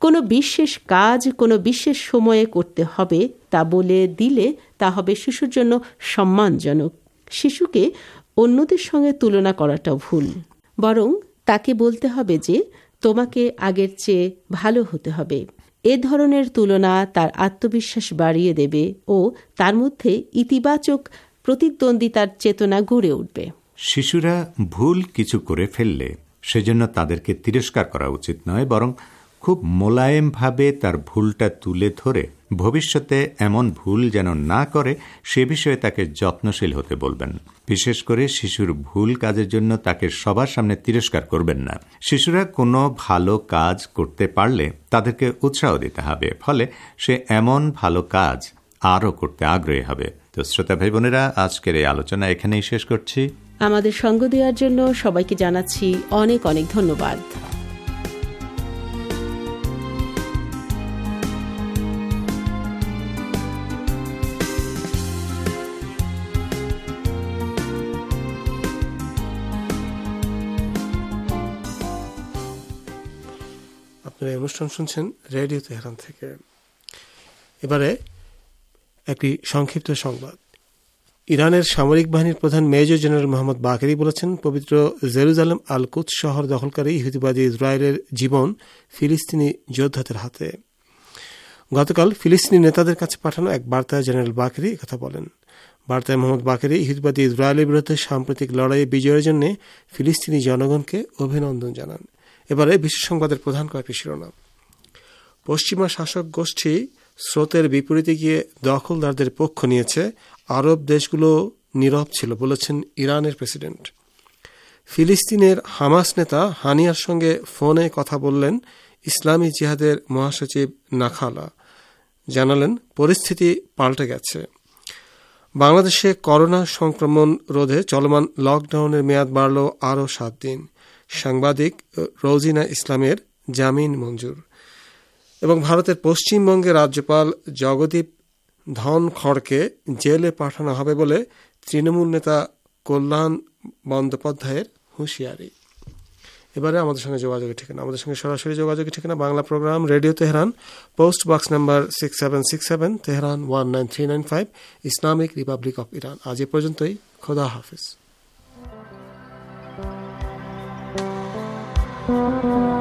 কোনো বিশেষ কাজ কোনো বিশেষ সময়ে করতে হবে তা বলে দিলে তা হবে শিশুর জন্য সম্মানজনক। শিশুকে অন্যদের সঙ্গে তুলনা করাটাও ভুল, বরং তাকে বলতে হবে যে তোমাকে আগের চেয়ে ভালো হতে হবে। এ ধরনের তুলনা তার আত্মবিশ্বাস বাড়িয়ে দেবে ও তার মধ্যে ইতিবাচক প্রতিদ্বন্দ্বিতার চেতনা গড়ে উঠবে। শিশুরা ভুল কিছু করে ফেললে সেজন্য তাদেরকে তিরস্কার করা উচিত নয়, বরং খুব মোলায়েমভাবে তার ভুলটা তুলে ধরে ভবিষ্যতে এমন ভুল যেন না করে সে বিষয়ে তাকে যত্নশীল হতে বলবেন। বিশেষ করে শিশুর ভুল কাজের জন্য তাকে সবার সামনে তিরস্কার করবেন না। শিশুরা কোনো ভালো কাজ করতে পারলে তাদেরকে উৎসাহ দিতে হবে, ফলে সে এমন ভালো কাজ আরও করতে আগ্রহী হবে। তো শ্রোতা ভাই বোনেরা, আজকের এই আলোচনা এখানেই শেষ করছি। আমাদের সঙ্গ দেওয়ার জন্য সবাইকে জানাচ্ছি অনেক অনেক ধন্যবাদ। আপনারা অনুষ্ঠান শুনছেন রেডিও তেহরান থেকে। এবারে একটি সংক্ষিপ্ত সংবাদ। ইরানের সামরিক বাহিনীর প্রধান মেজর জেনারেল মোহাম্মদ বাকেরি বলেছেন, পবিত্র জেরুজালেম আল কুদস শহর দখলকারী ইহুদিবাদী ইসরায়েলের জীবন ফিলিস্তিনি যোদ্ধাদের হাতে। গতকাল ফিলিস্তিনি নেতাদের কাছে পাঠানো এক বার্তায় জেনারেল বাকেরি কথা বলেন। বার্তায় মোহাম্মদ বাকেরি ইহুদিবাদী ইসরায়েলের বিরুদ্ধে সাম্প্রতিক লড়াইয়ে বিজয়ের জন্য ফিলিস্তিনি জনগণকে অভিনন্দন জানান। এবারে বিশ্ব সংবাদের প্রধান কয়েকটি শিরোনাম। পশ্চিমা শাসক গোষ্ঠী স্রোতের বিপরীতে গিয়ে দখলদারদের পক্ষ নিয়েছে, আরব দেশগুলো নীরব ছিল বলেছেন ইরানের প্রেসিডেন্ট। ফিলিস্তিনের হামাস নেতা হানিয়ার সঙ্গে ফোনে কথা বললেন ইসলামী জিহাদের মহাসচিব নাখালা, জানালেন পরিস্থিতি পাল্টে গেছে। বাংলাদেশে করোনা সংক্রমণ রোধে চলমান লকডাউনের মেয়াদ বাড়ল আরও সাত দিন। সাংবাদিক রোজিনা ইসলামের জামিন মঞ্জুর। এবং ভারতের পশ্চিমবঙ্গের রাজ্যপাল জগদীপ ধনখড়কে জেলে পাঠানো হবে বলে তৃণমূল নেতা কল্যাণ বন্দ্যোপাধ্যায়ের হুঁশিয়ারি। এবারে আমাদের সঙ্গে যোগাযোগের ঠিকানা। আমাদের সঙ্গে সরাসরি যোগাযোগের ঠিকানা Bangla program, radio Tehran, post box number six seven six seven, Tehran one nine three nine five, Islamic Republic of Iran. আজ এ পর্যন্তই। খোদা হাফিজ।